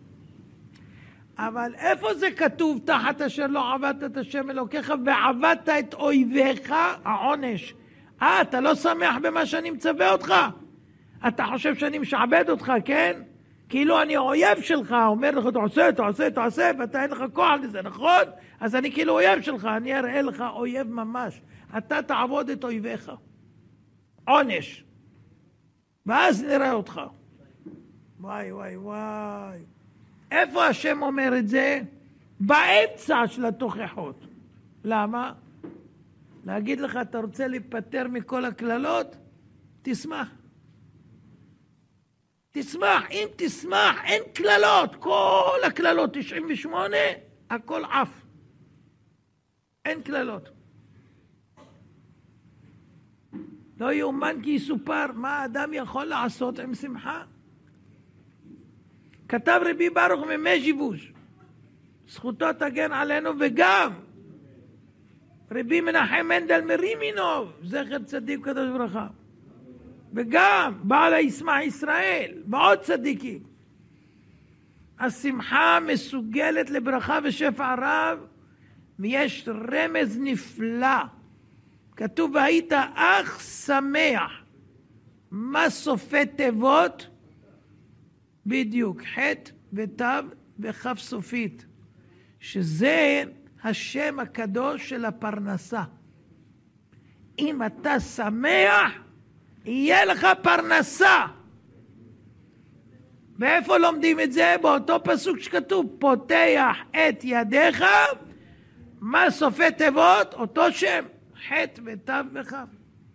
[SPEAKER 1] אבל איפה זה כתוב תחת אשר לא עבדת את השם אלוקיך ועבדת את אויביך? העונש. אה, אתה לא שמח במה שאני מצווה אותך? אתה חושב שאני משעבד אותך, כן? כאילו אני אויב שלך, אומר לך, תעשה, תעשה, תעשה, ואתה אין לך כוח לזה, נכון? אז אני כאילו אויב שלך, אני אראה לך אויב ממש. אתה תעבוד את אויביך. עונש. ואז נראה אותך. וואי, וואי, וואי. איפה השם אומר את זה? באמצע של התוכחות. למה? להגיד לך, אתה רוצה להיפטר מכל הכללות? תשמח. תשמח, אם תשמח, אין כללות. כל הכללות, תשעים ושמונה, הכל עף. אין כללות. לא יאומן כי יסופר מה האדם יכול לעשות עם שמחה. כתב רבי ברוך ממז'יבוז', זכותו תגן עלינו, וגם רבי מנחם מנדל מרימינוב, זכר צדיק קדוש ברכה, וגם בעל הישמח ישראל ועוד צדיקים. השמחה מסוגלת לברכה ושפע רב, ויש רמז נפלא. כתוב והיית אך שמח. מה סופי תיבות? בדיוק, ח' ותו וכף סופית, שזה השם הקדוש של הפרנסה. אם אתה שמח, יהיה לך פרנסה. ואיפה לומדים את זה? באותו פסוק שכתוב, פותח את ידיך, מה סופי תיבות? אותו שם, ח' ותו וכף.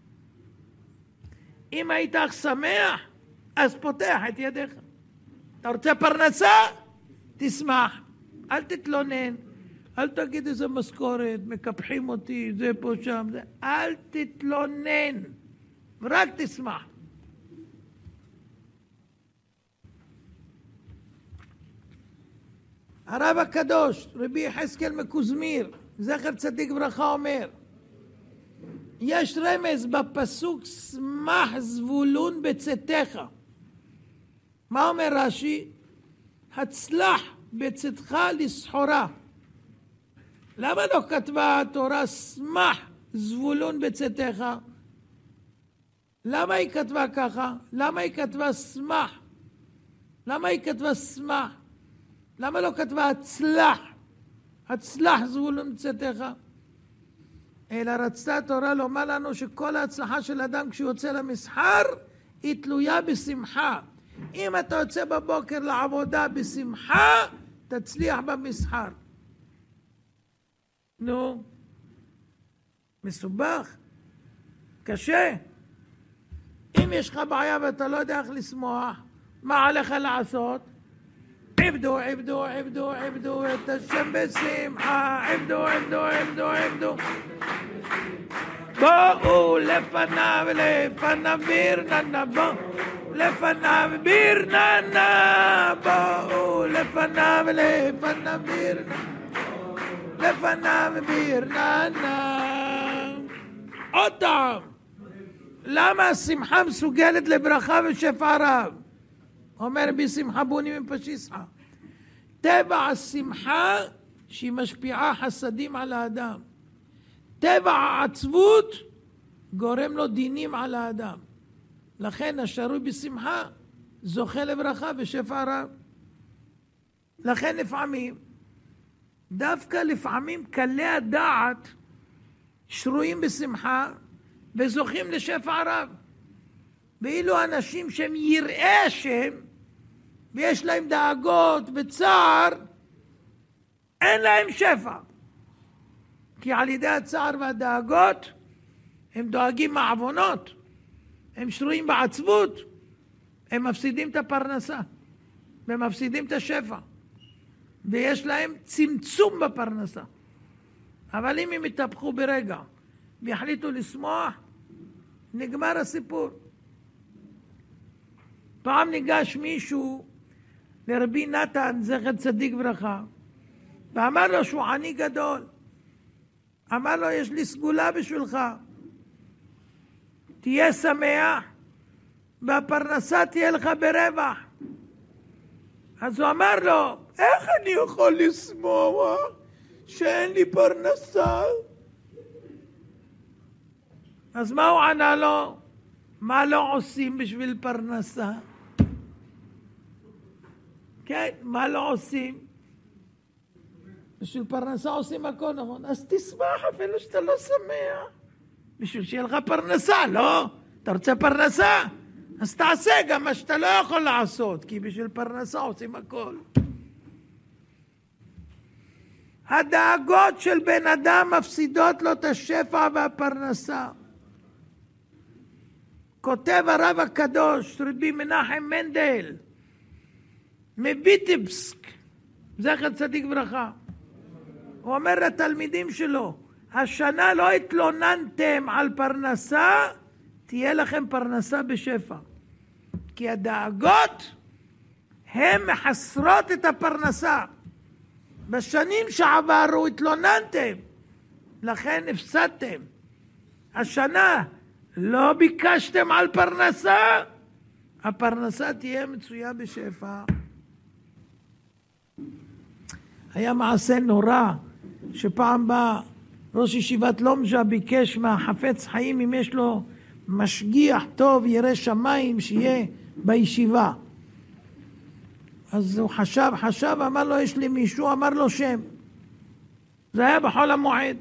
[SPEAKER 1] אם היית אך שמח, אז פותח את ידיך. אתה רוצה פרנסה? תשמח. אל תתלונן. אל תגיד איזה משכורת, מקפחים אותי, זה פה שם. זה. אל תתלונן. רק תשמח. הרב הקדוש, רבי יחזקאל מקוזמיר, זכר צדיק ברכה, אומר, יש רמז בפסוק שמח זבולון בצאתך. מה אומר רש"י? הצלח בצאתך לסחורה. למה לא כתבה התורה שמח זבולון בצאתך? למה היא כתבה ככה? למה היא כתבה שמח? למה היא כתבה שמח? למה לא כתבה הצלח? הצלח זבולון בצאתך. אלא רצתה התורה לומר לנו שכל ההצלחה של אדם כשהוא יוצא למסחר היא תלויה בשמחה. אם אתה יוצא בבוקר לעבודה בשמחה, תצליח במסחר. נו, מסובך, קשה. אם יש לך בעיה ואתה לא יודע איך לשמוח, מה עליך לעשות? עבדו, עבדו, עבדו, עבדו את השם בשמחה, עבדו, עבדו, עבדו, עבדו. בואו לפניו, לפניו בירננה, בואו לפניו בירננה, בואו לפניו, לפניו בירננה, לפניו בירננה. עוד טעם. למה השמחה מסוגלת לברכה ושפע רב? אומר בשמחה בונים מפשיסחה. טבע השמחה שהיא משפיעה חסדים על האדם. טבע העצבות גורם לו דינים על האדם. לכן השרוי בשמחה זוכה לברכה ושפע רב. לכן לפעמים, דווקא לפעמים קלי הדעת שרויים בשמחה וזוכים לשפע רב. ואילו אנשים שהם יראי השם ויש להם דאגות וצער, אין להם שפע. כי על ידי הצער והדאגות הם דואגים מעוונות, הם שרויים בעצבות, הם מפסידים את הפרנסה ומפסידים את השפע, ויש להם צמצום בפרנסה. אבל אם הם יתהפכו ברגע ויחליטו לשמוח, נגמר הסיפור. פעם ניגש מישהו לרבי נתן, זכר צדיק ברכה, ואמר לו שהוא עני גדול. אמר לו, יש לי סגולה בשבילך, תהיה שמח והפרנסה תהיה לך ברווח. אז הוא אמר לו, איך אני יכול לשמוח שאין לי פרנסה? אז מה הוא ענה לו? מה לא עושים בשביל פרנסה? כן, מה לא עושים? בשביל פרנסה עושים הכל, נכון? אז תשמח אפילו שאתה לא שמח. בשביל שיהיה לך פרנסה, לא? אתה רוצה פרנסה? אז תעשה גם מה שאתה לא יכול לעשות, כי בשביל פרנסה עושים הכל. הדאגות של בן אדם מפסידות לו את השפע והפרנסה. כותב הרב הקדוש, רבי מנחם מנדל, מביטבסק, זכר צדיק ברכה. הוא אומר לתלמידים שלו, השנה לא התלוננתם על פרנסה, תהיה לכם פרנסה בשפע. כי הדאגות הן מחסרות את הפרנסה. בשנים שעברו התלוננתם, לכן הפסדתם. השנה לא ביקשתם על פרנסה, הפרנסה תהיה מצויה בשפע. היה מעשה נורא, שפעם בא ראש ישיבת לומז'ה ביקש מהחפץ חיים אם יש לו משגיח טוב ירא שמיים שיהיה בישיבה. אז הוא חשב, חשב, אמר לו יש לי מישהו, אמר לו שם. זה היה בחול המועד.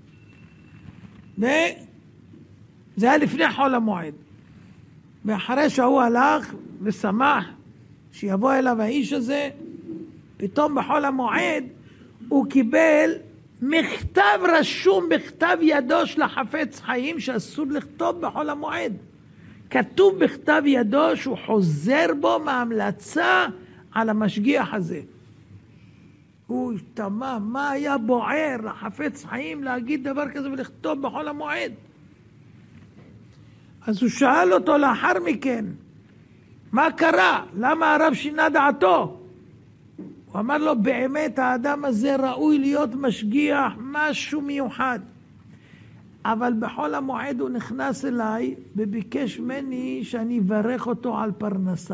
[SPEAKER 1] וזה היה לפני חול המועד. ואחרי שהוא הלך ושמח שיבוא אליו האיש הזה, פתאום בחול המועד הוא קיבל מכתב רשום בכתב ידו של החפץ חיים שאסור לכתוב בחול המועד. כתוב בכתב ידו שהוא חוזר בו מההמלצה על המשגיח הזה. הוא תמה, מה היה בוער לחפץ חיים להגיד דבר כזה ולכתוב בחול המועד? אז הוא שאל אותו לאחר מכן, מה קרה? למה הרב שינה דעתו? הוא אמר לו, באמת האדם הזה ראוי להיות משגיח, משהו מיוחד. אבל בחול המועד הוא נכנס אליי וביקש ממני שאני אברך אותו על פרנסה.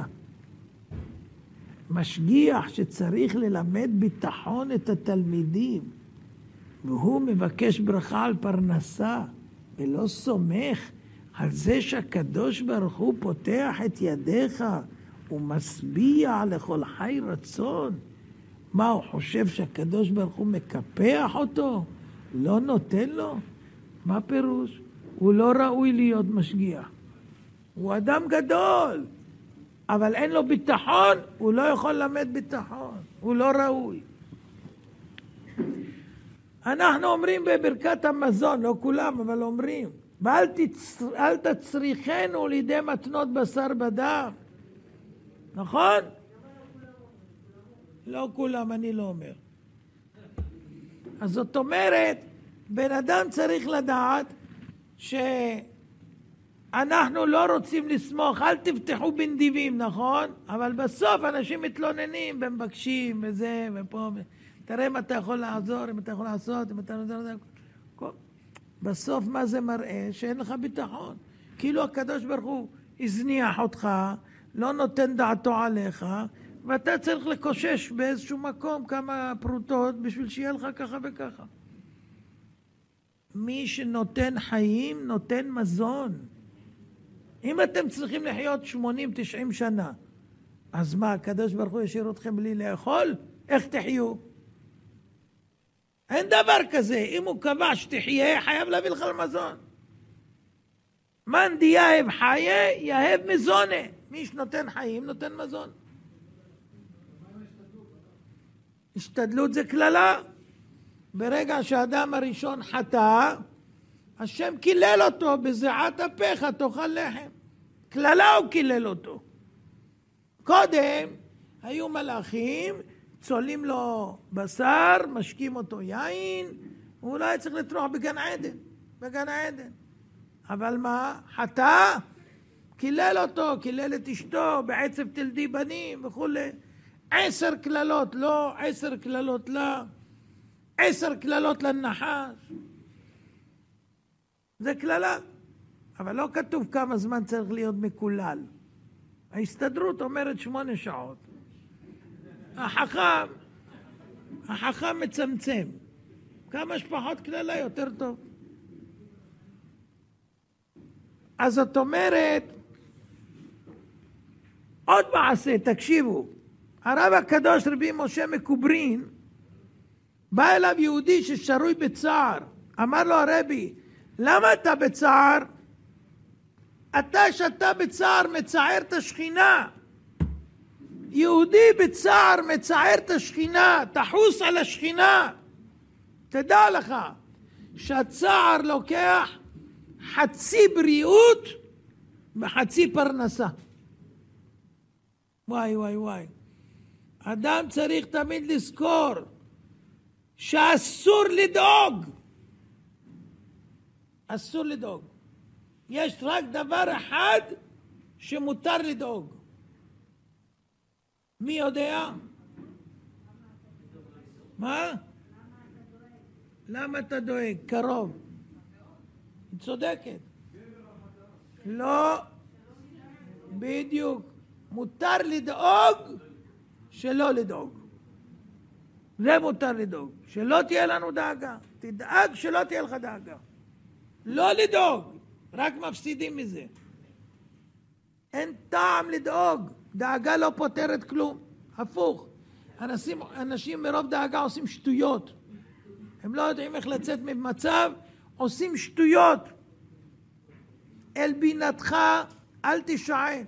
[SPEAKER 1] משגיח שצריך ללמד ביטחון את התלמידים, והוא מבקש ברכה על פרנסה, ולא סומך על זה שהקדוש ברוך הוא פותח את ידיך ומשביע לכל חי רצון. מה, הוא חושב שהקדוש ברוך הוא מקפח אותו? לא נותן לו? מה פירוש? הוא לא ראוי להיות משגיח. הוא אדם גדול, אבל אין לו ביטחון, הוא לא יכול ללמד ביטחון, הוא לא ראוי. אנחנו אומרים בברכת המזון, לא כולם, אבל אומרים, ואל תצר... אל תצריכנו לידי מתנות בשר בדם. נכון? לא כולם, אני לא אומר. אז זאת אומרת, בן אדם צריך לדעת שאנחנו לא רוצים לסמוך, אל תפתחו בנדיבים, נכון? אבל בסוף אנשים מתלוננים ומבקשים וזה ופה, תראה אם אתה יכול לעזור, אם אתה יכול לעשות, אם אתה לא יודע, בסוף מה זה מראה? שאין לך ביטחון. כאילו הקדוש ברוך הוא הזניח אותך, לא נותן דעתו עליך, ואתה צריך לקושש באיזשהו מקום כמה פרוטות בשביל שיהיה לך ככה וככה. מי שנותן חיים נותן מזון. אם אתם צריכים לחיות שמונים תשעים שנה, אז מה, הקדוש ברוך הוא ישאיר אתכם בלי לאכול? איך תחיו? אין דבר כזה. אם הוא קבע שתחיה, חייב להביא לך למזון. מן דיאהב חיה, יהב מזונה. מי שנותן חיים נותן מזון. השתדלות זה כללה. ברגע שהאדם הראשון חטא, השם קילל אותו, בזיעת אפיך תאכל לחם. כללה הוא קילל אותו. קודם היו מלאכים, צולים לו בשר, משקים אותו יין, הוא לא היה צריך לטרוח בגן עדן, בגן עדן. אבל מה? חטא, קילל אותו, קילל את אשתו, בעצב תלדי בנים וכו'. עשר כללות לא, עשר כללות לא, עשר כללות לנחש. זה כללה, אבל לא כתוב כמה זמן צריך להיות מקולל. ההסתדרות אומרת שמונה שעות. החכם, החכם מצמצם. כמה שפחות כללה יותר טוב. אז זאת אומרת, עוד מעשה, תקשיבו. הרב הקדוש רבי משה מקוברין, בא אליו יהודי ששרוי בצער. אמר לו הרבי, למה אתה בצער? אתה שאתה בצער מצער את השכינה. יהודי בצער מצער את השכינה, תחוס על השכינה. תדע לך שהצער לוקח חצי בריאות וחצי פרנסה. וואי וואי וואי. אדם צריך תמיד לזכור שאסור לדאוג. אסור לדאוג. יש רק דבר אחד שמותר לדאוג. מי יודע? מה? למה אתה דואג? קרוב. היא צודקת. לא, בדיוק. מותר לדאוג שלא לדאוג. זה מותר לדאוג. שלא תהיה לנו דאגה. תדאג שלא תהיה לך דאגה. לא לדאוג. רק מפסידים מזה. אין טעם לדאוג. דאגה לא פותרת כלום. הפוך. אנשים, אנשים מרוב דאגה עושים שטויות. הם לא יודעים איך לצאת ממצב, עושים שטויות. אל בינתך אל תשען.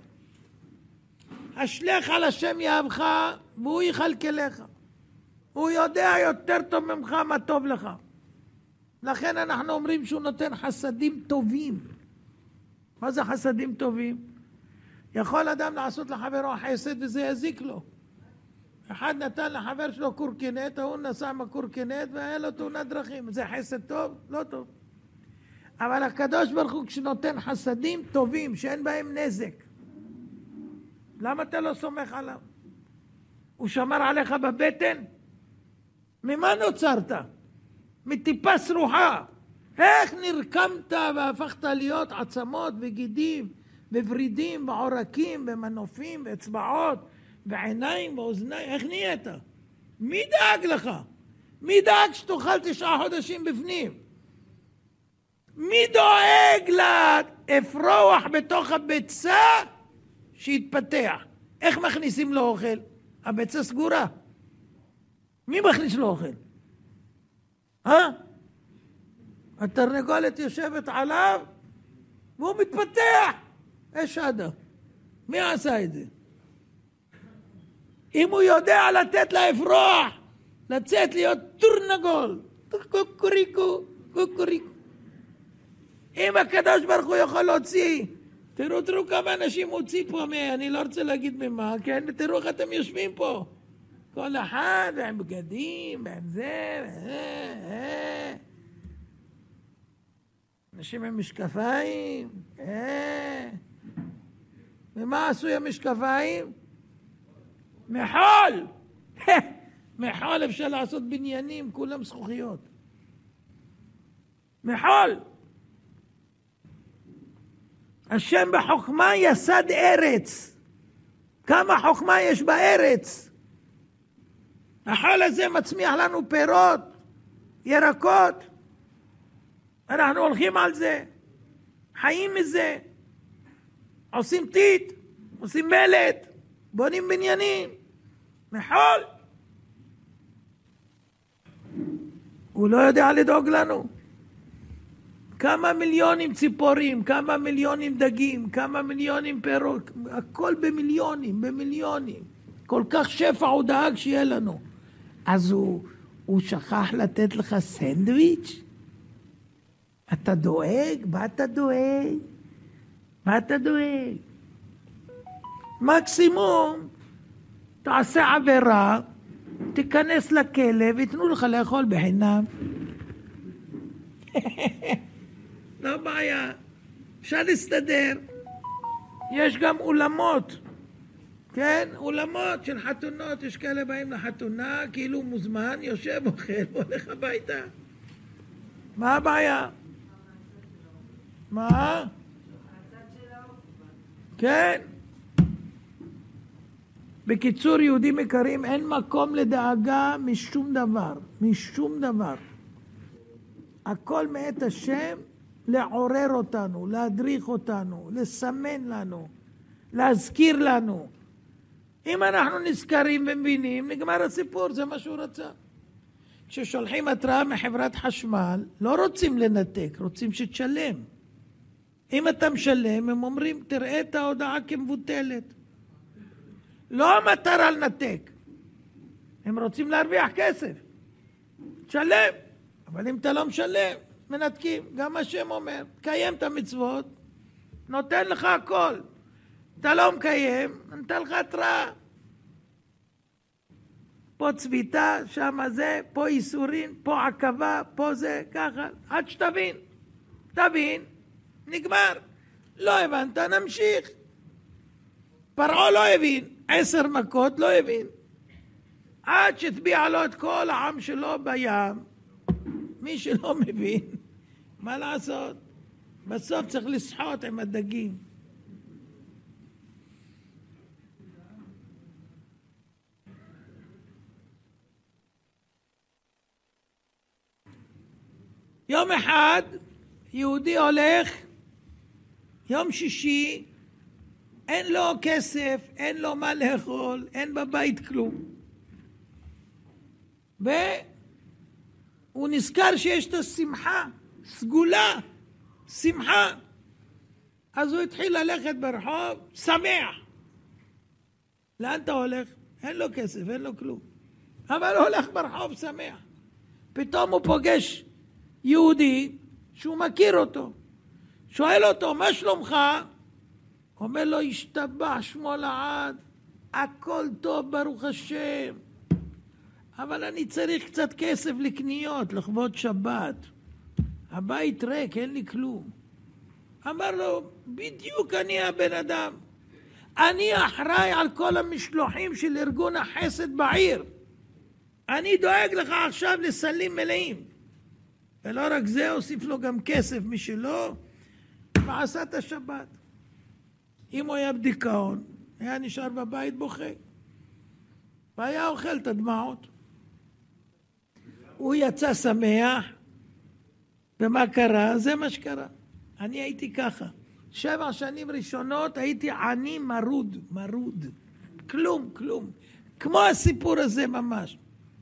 [SPEAKER 1] השלך על השם יאהבך והוא יכלכלך. הוא יודע יותר טוב ממך מה טוב לך. לכן אנחנו אומרים שהוא נותן חסדים טובים. מה זה חסדים טובים? יכול אדם לעשות לחברו חסד וזה יזיק לו. אחד נתן לחבר שלו קורקינט, הוא נסע עם הקורקינט והיה לו תאונת דרכים. זה חסד טוב? לא טוב. אבל הקדוש ברוך הוא כשנותן חסדים טובים שאין בהם נזק, למה אתה לא סומך עליו? הוא שמר עליך בבטן? ממה נוצרת? מטיפה סרוחה. איך נרקמת והפכת להיות עצמות וגידים וורידים ועורקים ומנופים ואצבעות ועיניים ואוזניים? איך נהיית? מי דאג לך? מי דאג שתאכל תשעה חודשים בפנים? מי דואג לאפרוח בתוך הביצה שיתפתח? איך מכניסים לו אוכל? הביצה סגורה. מי מכניס לו אוכל? אה? התרנגולת יושבת עליו והוא מתפתח. יש אדם. מי עשה את זה? אם הוא יודע לתת לאפרוח לצאת להיות תרנגול, קוקוריקו, קוקוריקו. אם הקדוש ברוך הוא יכול להוציא, תראו, תראו כמה אנשים הוציא פה, אני לא רוצה להגיד ממה, כן? תראו איך אתם יושבים פה. כל אחד, ועם בגדים, ועם זה, אה, אנשים עם משקפיים, אה. ומה עשו עם משקפיים? מחול. מחול אפשר לעשות בניינים, כולם זכוכיות. מחול. השם בחוכמה יסד ארץ. כמה חוכמה יש בארץ. החול הזה מצמיח לנו פירות, ירקות. אנחנו הולכים על זה. חיים מזה. עושים טיט, עושים מלט, בונים בניינים. מחול. הוא לא יודע לדאוג לנו. כמה מיליונים ציפורים, כמה מיליונים דגים, כמה מיליונים פירות, הכל במיליונים, במיליונים. כל כך שפע הוא דאג שיהיה לנו. אז הוא, הוא שכח לתת לך סנדוויץ'? אתה דואג? מה אתה דואג? מה אתה דואג? מקסימום, תעשה עבירה, תיכנס לכלא ויתנו לך לאכול בחינם. לא בעיה, אפשר להסתדר. יש גם אולמות כן, אולמות של חתונות, יש כאלה באים לחתונה, כאילו מוזמן, יושב, אוכל, הולך הביתה. מה הבעיה? מה? כן. בקיצור, יהודים יקרים, אין מקום לדאגה משום דבר, משום דבר. הכל מאת השם לעורר אותנו, להדריך אותנו, לסמן לנו, להזכיר לנו. אם אנחנו נזכרים ומבינים, נגמר הסיפור, זה מה שהוא רצה. כששולחים התראה מחברת חשמל, לא רוצים לנתק, רוצים שתשלם. אם אתה משלם, הם אומרים, תראה את ההודעה כמבוטלת. לא המטרה לנתק. הם רוצים להרוויח כסף. תשלם. אבל אם אתה לא משלם, מנתקים. גם השם אומר, תקיים את המצוות, נותן לך הכל. אתה לא מקיים, נתן לך התראה. פה צביתה, שם זה, פה איסורין, פה עקבה, פה זה, ככה. עד שתבין. תבין, נגמר. לא הבנת, נמשיך. פרעה לא הבין, עשר מכות לא הבין. עד שתביע לו את כל העם שלו בים. מי שלא מבין, מה לעשות? בסוף צריך לסחוט עם הדגים. יום אחד יהודי הולך, יום שישי, אין לו כסף, אין לו מה לאכול, אין בבית כלום. והוא נזכר שיש את השמחה, סגולה, שמחה. אז הוא התחיל ללכת ברחוב, שמח. לאן אתה הולך? אין לו כסף, אין לו כלום. אבל הוא הולך ברחוב שמח. פתאום הוא פוגש יהודי שהוא מכיר אותו. שואל אותו, מה שלומך? אומר לו, השתבח שמו לעד, הכל טוב ברוך השם, אבל אני צריך קצת כסף לקניות, לכבוד שבת. הבית ריק, אין לי כלום. אמר לו, בדיוק אני הבן אדם. אני אחראי על כל המשלוחים של ארגון החסד בעיר. אני דואג לך עכשיו לסלים מלאים. ולא רק זה, הוסיף לו גם כסף משלו, ועשה את השבת. אם הוא היה בדיכאון, היה נשאר בבית בוכה. והיה אוכל את הדמעות. הוא יצא שמח, ומה קרה? זה מה שקרה. אני הייתי ככה. שבע שנים ראשונות הייתי עני מרוד, מרוד. כלום, כלום. כמו הסיפור הזה ממש.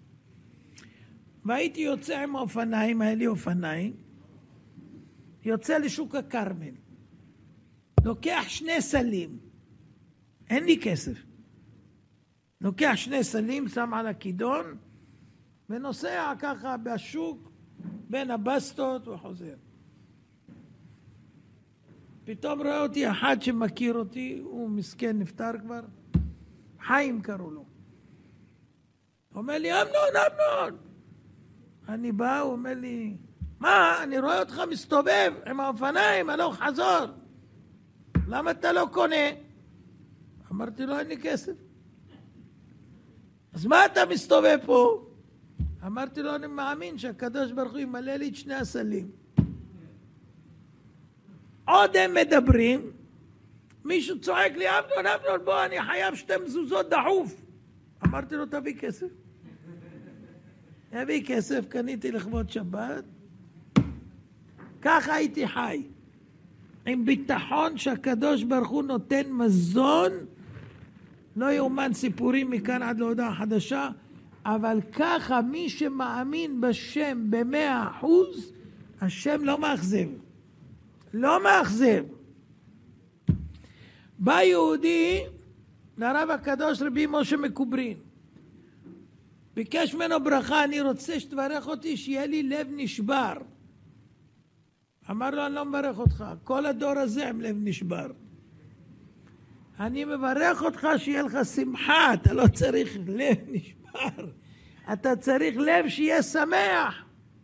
[SPEAKER 1] והייתי יוצא עם האופניים, היה לי אופניים, יוצא לשוק הכרמל. לוקח שני סלים, אין לי כסף. לוקח שני סלים, שם על הכידון, ונוסע ככה בשוק, בין הבסטות וחוזר. פתאום רואה אותי אחד שמכיר אותי, הוא מסכן נפטר כבר, חיים קראו לו. אומר לי, אמנון, אמנון. אני בא, הוא אומר לי, מה, אני רואה אותך מסתובב עם האופניים, הלוך חזור. למה אתה לא קונה? אמרתי לו, אין לי כסף. אז מה אתה מסתובב פה? אמרתי לו, אני מאמין שהקדוש ברוך הוא ימלא לי את שני הסלים. עוד הם מדברים, מישהו צועק לי, אמנון, אמנון, בוא, אני חייב שתי מזוזות דחוף. אמרתי לו, תביא כסף. הביא כסף, קניתי לכבוד שבת. ככה הייתי חי. עם ביטחון שהקדוש ברוך הוא נותן מזון, לא יאומן סיפורים מכאן עד להודעה חדשה, אבל ככה מי שמאמין בשם במאה אחוז, השם לא מאכזב. לא מאכזב. בא יהודי לרב הקדוש רבי משה מקוברין. ביקש ממנו ברכה, אני רוצה שתברך אותי, שיהיה לי לב נשבר. אמר לו, אני לא מברך אותך, כל הדור הזה עם לב נשבר. אני מברך אותך שיהיה לך שמחה, אתה לא צריך לב נשבר. אתה צריך לב שיהיה שמח.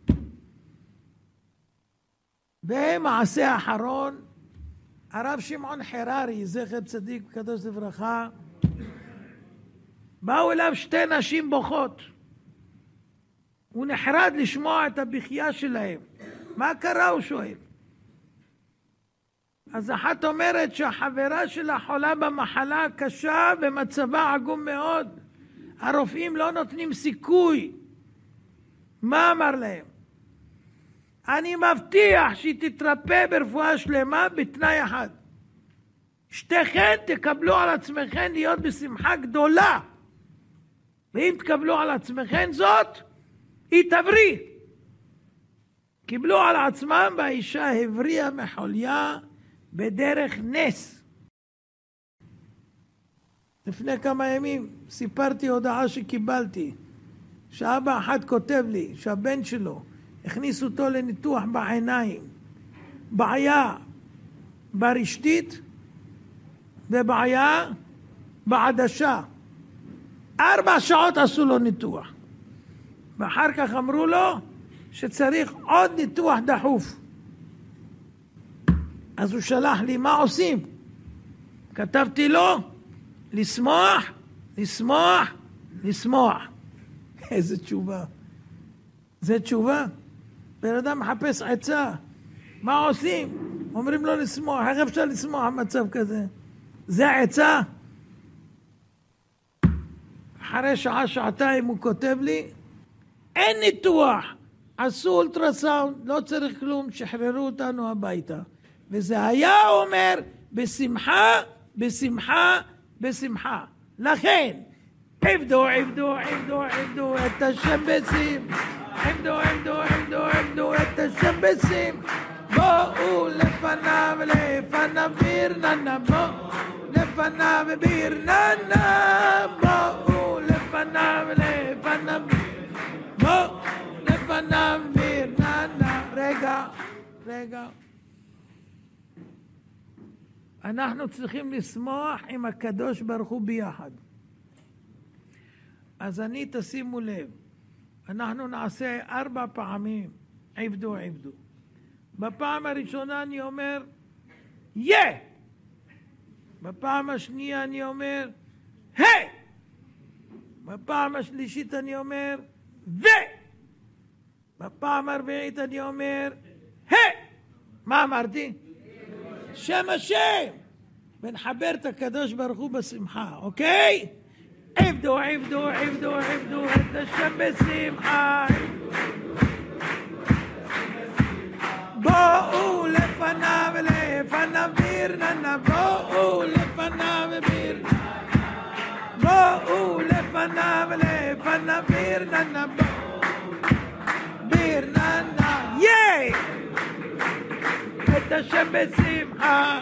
[SPEAKER 1] ומעשה האחרון, הרב שמעון חררי, זכר צדיק קדוש לברכה, באו אליו שתי נשים בוכות. הוא נחרד לשמוע את הבכייה שלהם. מה קרה? הוא שואל. אז אחת אומרת שהחברה שלה חולה במחלה קשה ומצבה עגום מאוד. הרופאים לא נותנים סיכוי. מה אמר להם? אני מבטיח שהיא תתרפא ברפואה שלמה בתנאי אחד. שתיכן תקבלו על עצמכן להיות בשמחה גדולה. ואם תקבלו על עצמכן זאת, היא תבריא. קיבלו על עצמם והאישה הבריאה מחוליה בדרך נס. לפני כמה ימים סיפרתי הודעה שקיבלתי. שאבא אחד כותב לי שהבן שלו הכניס אותו לניתוח בעיניים. בעיה ברשתית ובעיה בעדשה. ארבע שעות עשו לו ניתוח. ואחר כך אמרו לו שצריך עוד ניתוח דחוף. אז הוא שלח לי מה עושים. כתבתי לו לשמוח, לשמוח, לשמוח. איזה תשובה. זה תשובה. בן אדם מחפש עצה. מה עושים? אומרים לו לשמוח. איך אפשר לשמוח במצב כזה? זה עצה. אחרי שעה, שעתיים הוא כותב לי, אין ניתוח. עשו אולטרסאונד, לא צריך כלום, שחררו אותנו הביתה. וזה היה אומר, בשמחה, בשמחה, בשמחה. לכן, עבדו, עבדו, עבדו, עבדו את השם בשמחה. עבדו, עבדו, עבדו, עבדו את השם בשמחה. בואו לפניו, לפניו בירננה, בואו לפניו בירננה, בואו לפניו, לפניו, בואו לפניו בירננה. רגע, רגע. אנחנו צריכים לשמוח עם הקדוש ברוך הוא ביחד. אז אני, תשימו לב, אנחנו נעשה ארבע פעמים עבדו עבדו. בפעם הראשונה אני אומר יה, בפעם השנייה אני אומר היי, בפעם השלישית אני אומר ו, בפעם הרביעית אני אומר היי. מה אמרתי? שם השם. ונחבר את הקדוש ברוך הוא בשמחה, אוקיי? עבדו, עבדו, עבדו, עבדו את השם בשמחה. בואו לפניו, לפניו בירננה, בואו לפניו בירננה, בואו לפניו, לפניו בירננה, בירננה, ייי! את השם בשמחה,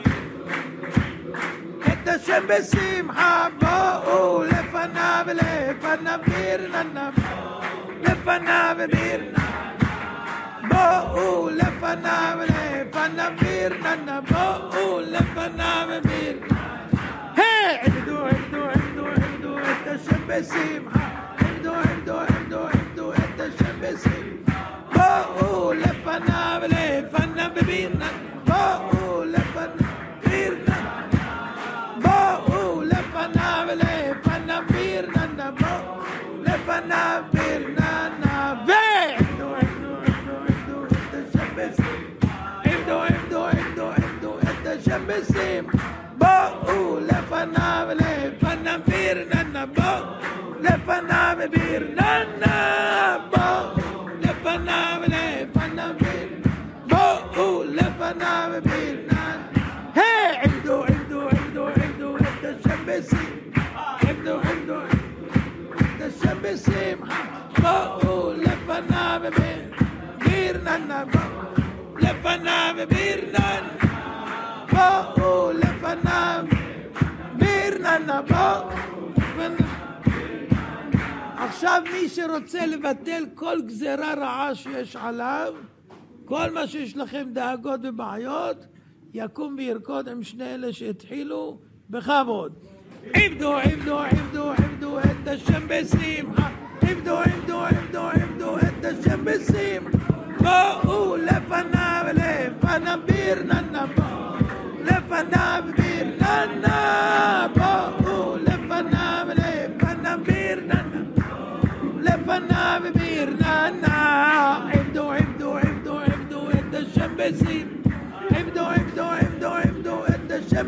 [SPEAKER 1] את השם בשמחה, בואו לפניו, לפניו בירננה, לפניו בירננה, בואו לפניו, לפניו בירננה, בואו לפניו בירננה. היי! עבדו, עבדו, עבדו, עבדו את השם בשמחה, עבדו, עבדו, עבדו, עבדו את השם בשמחה, בואו לפניו, לפניו בירננה, בואו לפניו בירננה, בואו לפניו, לפניו בירננה, בואו לפניו בירננה. ועבדו, עבדו, עבדו, עבדו את השם בשמחה, עבדו, עבדו, עבדו, עבדו את השם בשמחה, בואו לפניו, לפניו בירננה, בואו לפניו בירננה, בואו לפניו, לפניו בירננה, בואו לפניו בירננה. היי! עבדו, עבדו, עבדו, עבדו את השם בשמחה, עבדו, עבדו, את השם בשמחה, בואו לפניו בירננה, בואו לפניו בירננה, בואו לפניו בירננה, בואו לפניו. עכשיו מי שרוצה לבטל כל גזרה רעה שיש עליו, כל מה שיש לכם דאגות ובעיות, יקום וירקוד עם שני אלה שהתחילו בכבוד. עבדו, עבדו, עבדו, עבדו את השם בשמחה, עבדו, עבדו, עבדו, עבדו את השם בשמחה, בואו לפניו, לפניו בירננה, בואו לפניו בירננה, בואו לפניו, לפניו בירננה.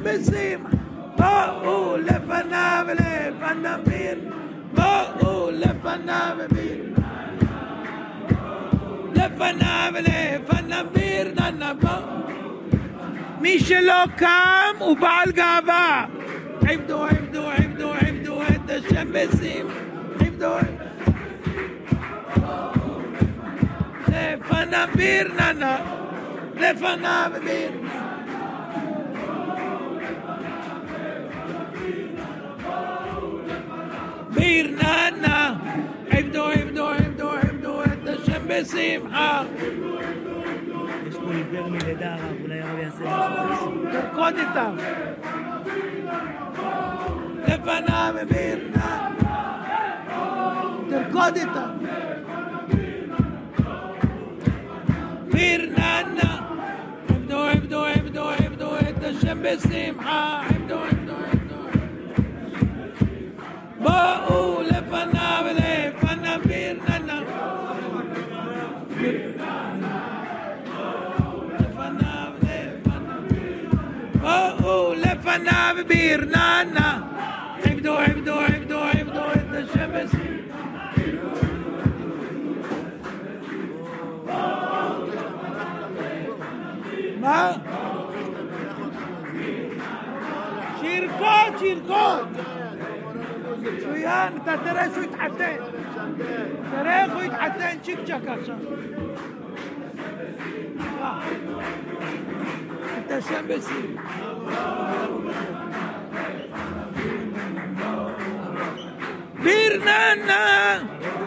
[SPEAKER 1] בשמחה, בואו לפניו לפניו ביר, בואו לפניו ביר, לפניו לפניו ביר ננה בואו. מי שלא קם הוא בעל גאווה. עבדו עבדו עבדו עבדו את השם בשמחה, עבדו לפניו ביר ננה, לפניו ביר ביר ננה, עבדו עבדו עבדו עבדו את השם בשמחה.
[SPEAKER 2] יש פה עיוור מלידה הרב, אולי הרב יעשה משהו.
[SPEAKER 1] תרקוד איתם. לפניו ביר ננה, תרקוד איתם. ביר ננה, עבדו עבדו עבדו עבדו את השם בשמחה, עבדו עבדו עבדו בואו לפניו לפניו ביר ננה, לפניו לפניו בואו לפניו ביר ננה, עבדו עבדו עבדו עבדו את השם בשמחה. מה? שירקוד, שירקוד. מצוין, אתה תראה שהוא יתחתן. תראה איך הוא יתחתן, צ'יק צ'ק עכשיו. את השם בשמחה. ביר ננה.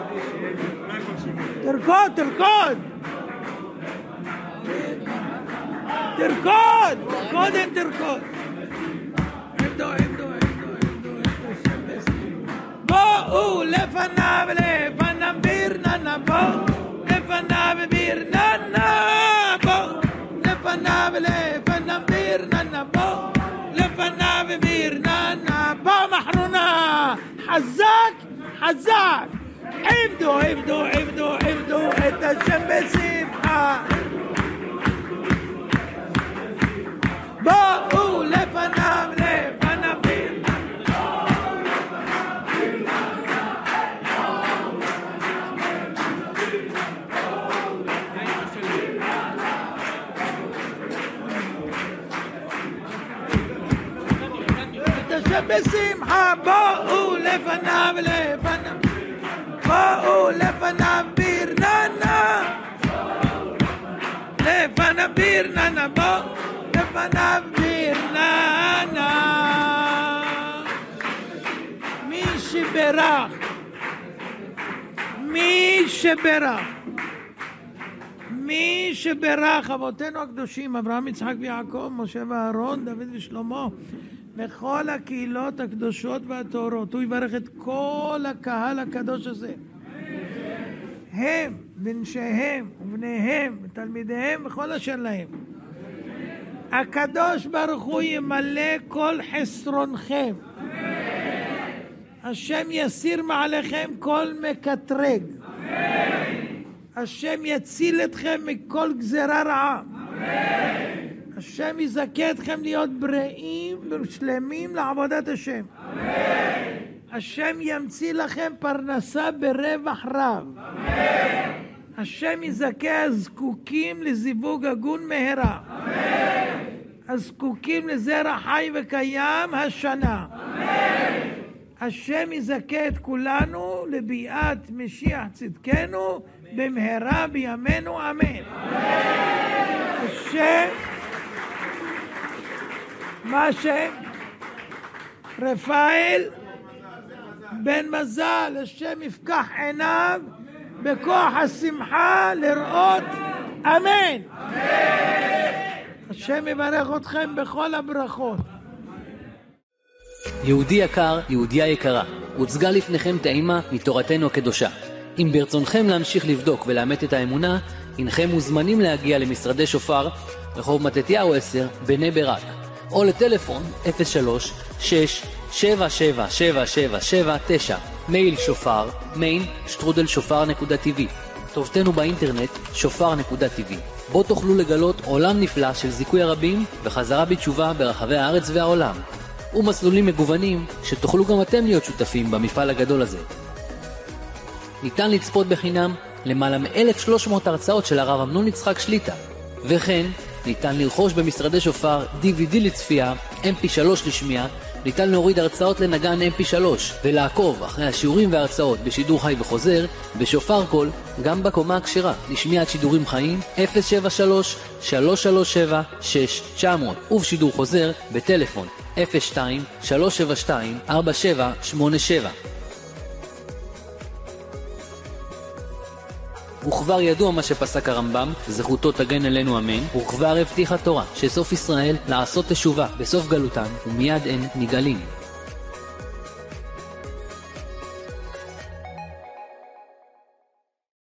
[SPEAKER 1] תרקוד, תרקוד. תרקוד, קודם תרקוד. עבדו, עבדו, עבדו, עבדו, בואו לפניו לפניו ביר ננה, בואו לפניו ביר ננה, בואו לפניו לפניו ביר ננה, בואו לפניו ביר ננה. פעם אחרונה, חזק, חזק. עבדו, עבדו, עבדו, עבדו את השם בשמחה. בואו לפניו לפניו ביר את השם בשמחה. בואו לפניו לפניו, בואו לפניו ביר ננה, לפניו ביר ננה, בואו לפניו ביר ננה. מי שברך, מי שברך, מי שברך אבותינו הקדושים אברהם, יצחק ויעקב, משה ואהרון, דוד ושלמה, וכל הקהילות הקדושות והטהורות, הוא יברך את כל הקהל הקדוש הזה, הם בנשיהם ובניהם ותלמידיהם וכל אשר להם. הקדוש ברוך הוא ימלא כל חסרונכם, השם יסיר מעליכם כל מקטרג, השם יציל אתכם מכל גזרה רעה, השם יזכה אתכם להיות בריאים ושלמים לעבודת השם, השם ימציא לכם פרנסה ברווח רב, השם יזכה הזקוקים לזיווג הגון מהרה, הזקוקים לזרע חי וקיים השנה, השם יזכה את כולנו לביאת משיח צדקנו במהרה בימינו אמן. השם, מה השם? רפאל בן מזל. השם יפקח עיניו בכוח השמחה לראות אמן. השם יברך אתכם בכל הברכות.
[SPEAKER 3] יהודי יקר, יהודיה יקרה, הוצגה לפניכם טעימה מתורתנו הקדושה. אם ברצונכם להמשיך לבדוק ולאמת את האמונה, הנכם מוזמנים להגיע למשרדי שופר, רחוב מתתיהו עשר, בני ברק, או לטלפון אפס שלוש שש שבע שבע שבע שבע שבע תשע, מייל שופר, מיין שטרודל שופר נקודה טי וי, כתובתנו באינטרנט שופר נקודה טי וי. בו תוכלו לגלות עולם נפלא של זיכוי הרבים וחזרה בתשובה ברחבי הארץ והעולם, ומסלולים מגוונים שתוכלו גם אתם להיות שותפים במפעל הגדול הזה. ניתן לצפות בחינם למעלה מ-אלף ושלוש מאות הרצאות של הרב אמנון יצחק שליטה, וכן ניתן לרכוש במשרדי שופר די וי די לצפייה, אם פי שלוש לשמיעה, ניתן להוריד הרצאות לנגן אם פי שלוש ולעקוב אחרי השיעורים וההרצאות בשידור חי וחוזר בשופר קול, גם בקומה הכשרה לשמיעת שידורים חיים אפס שבע שלוש שלוש שלוש שבע שש תשע מאות מאות ובשידור חוזר בטלפון אפס שתיים שלוש שבע שתיים ארבע שבע שמונה שבע. וכבר ידוע מה שפסק הרמב"ם, זכותו תגן עלינו אמן, וכבר הבטיח התורה שסוף ישראל לעשות תשובה בסוף גלותן ומיד הן נגאלים.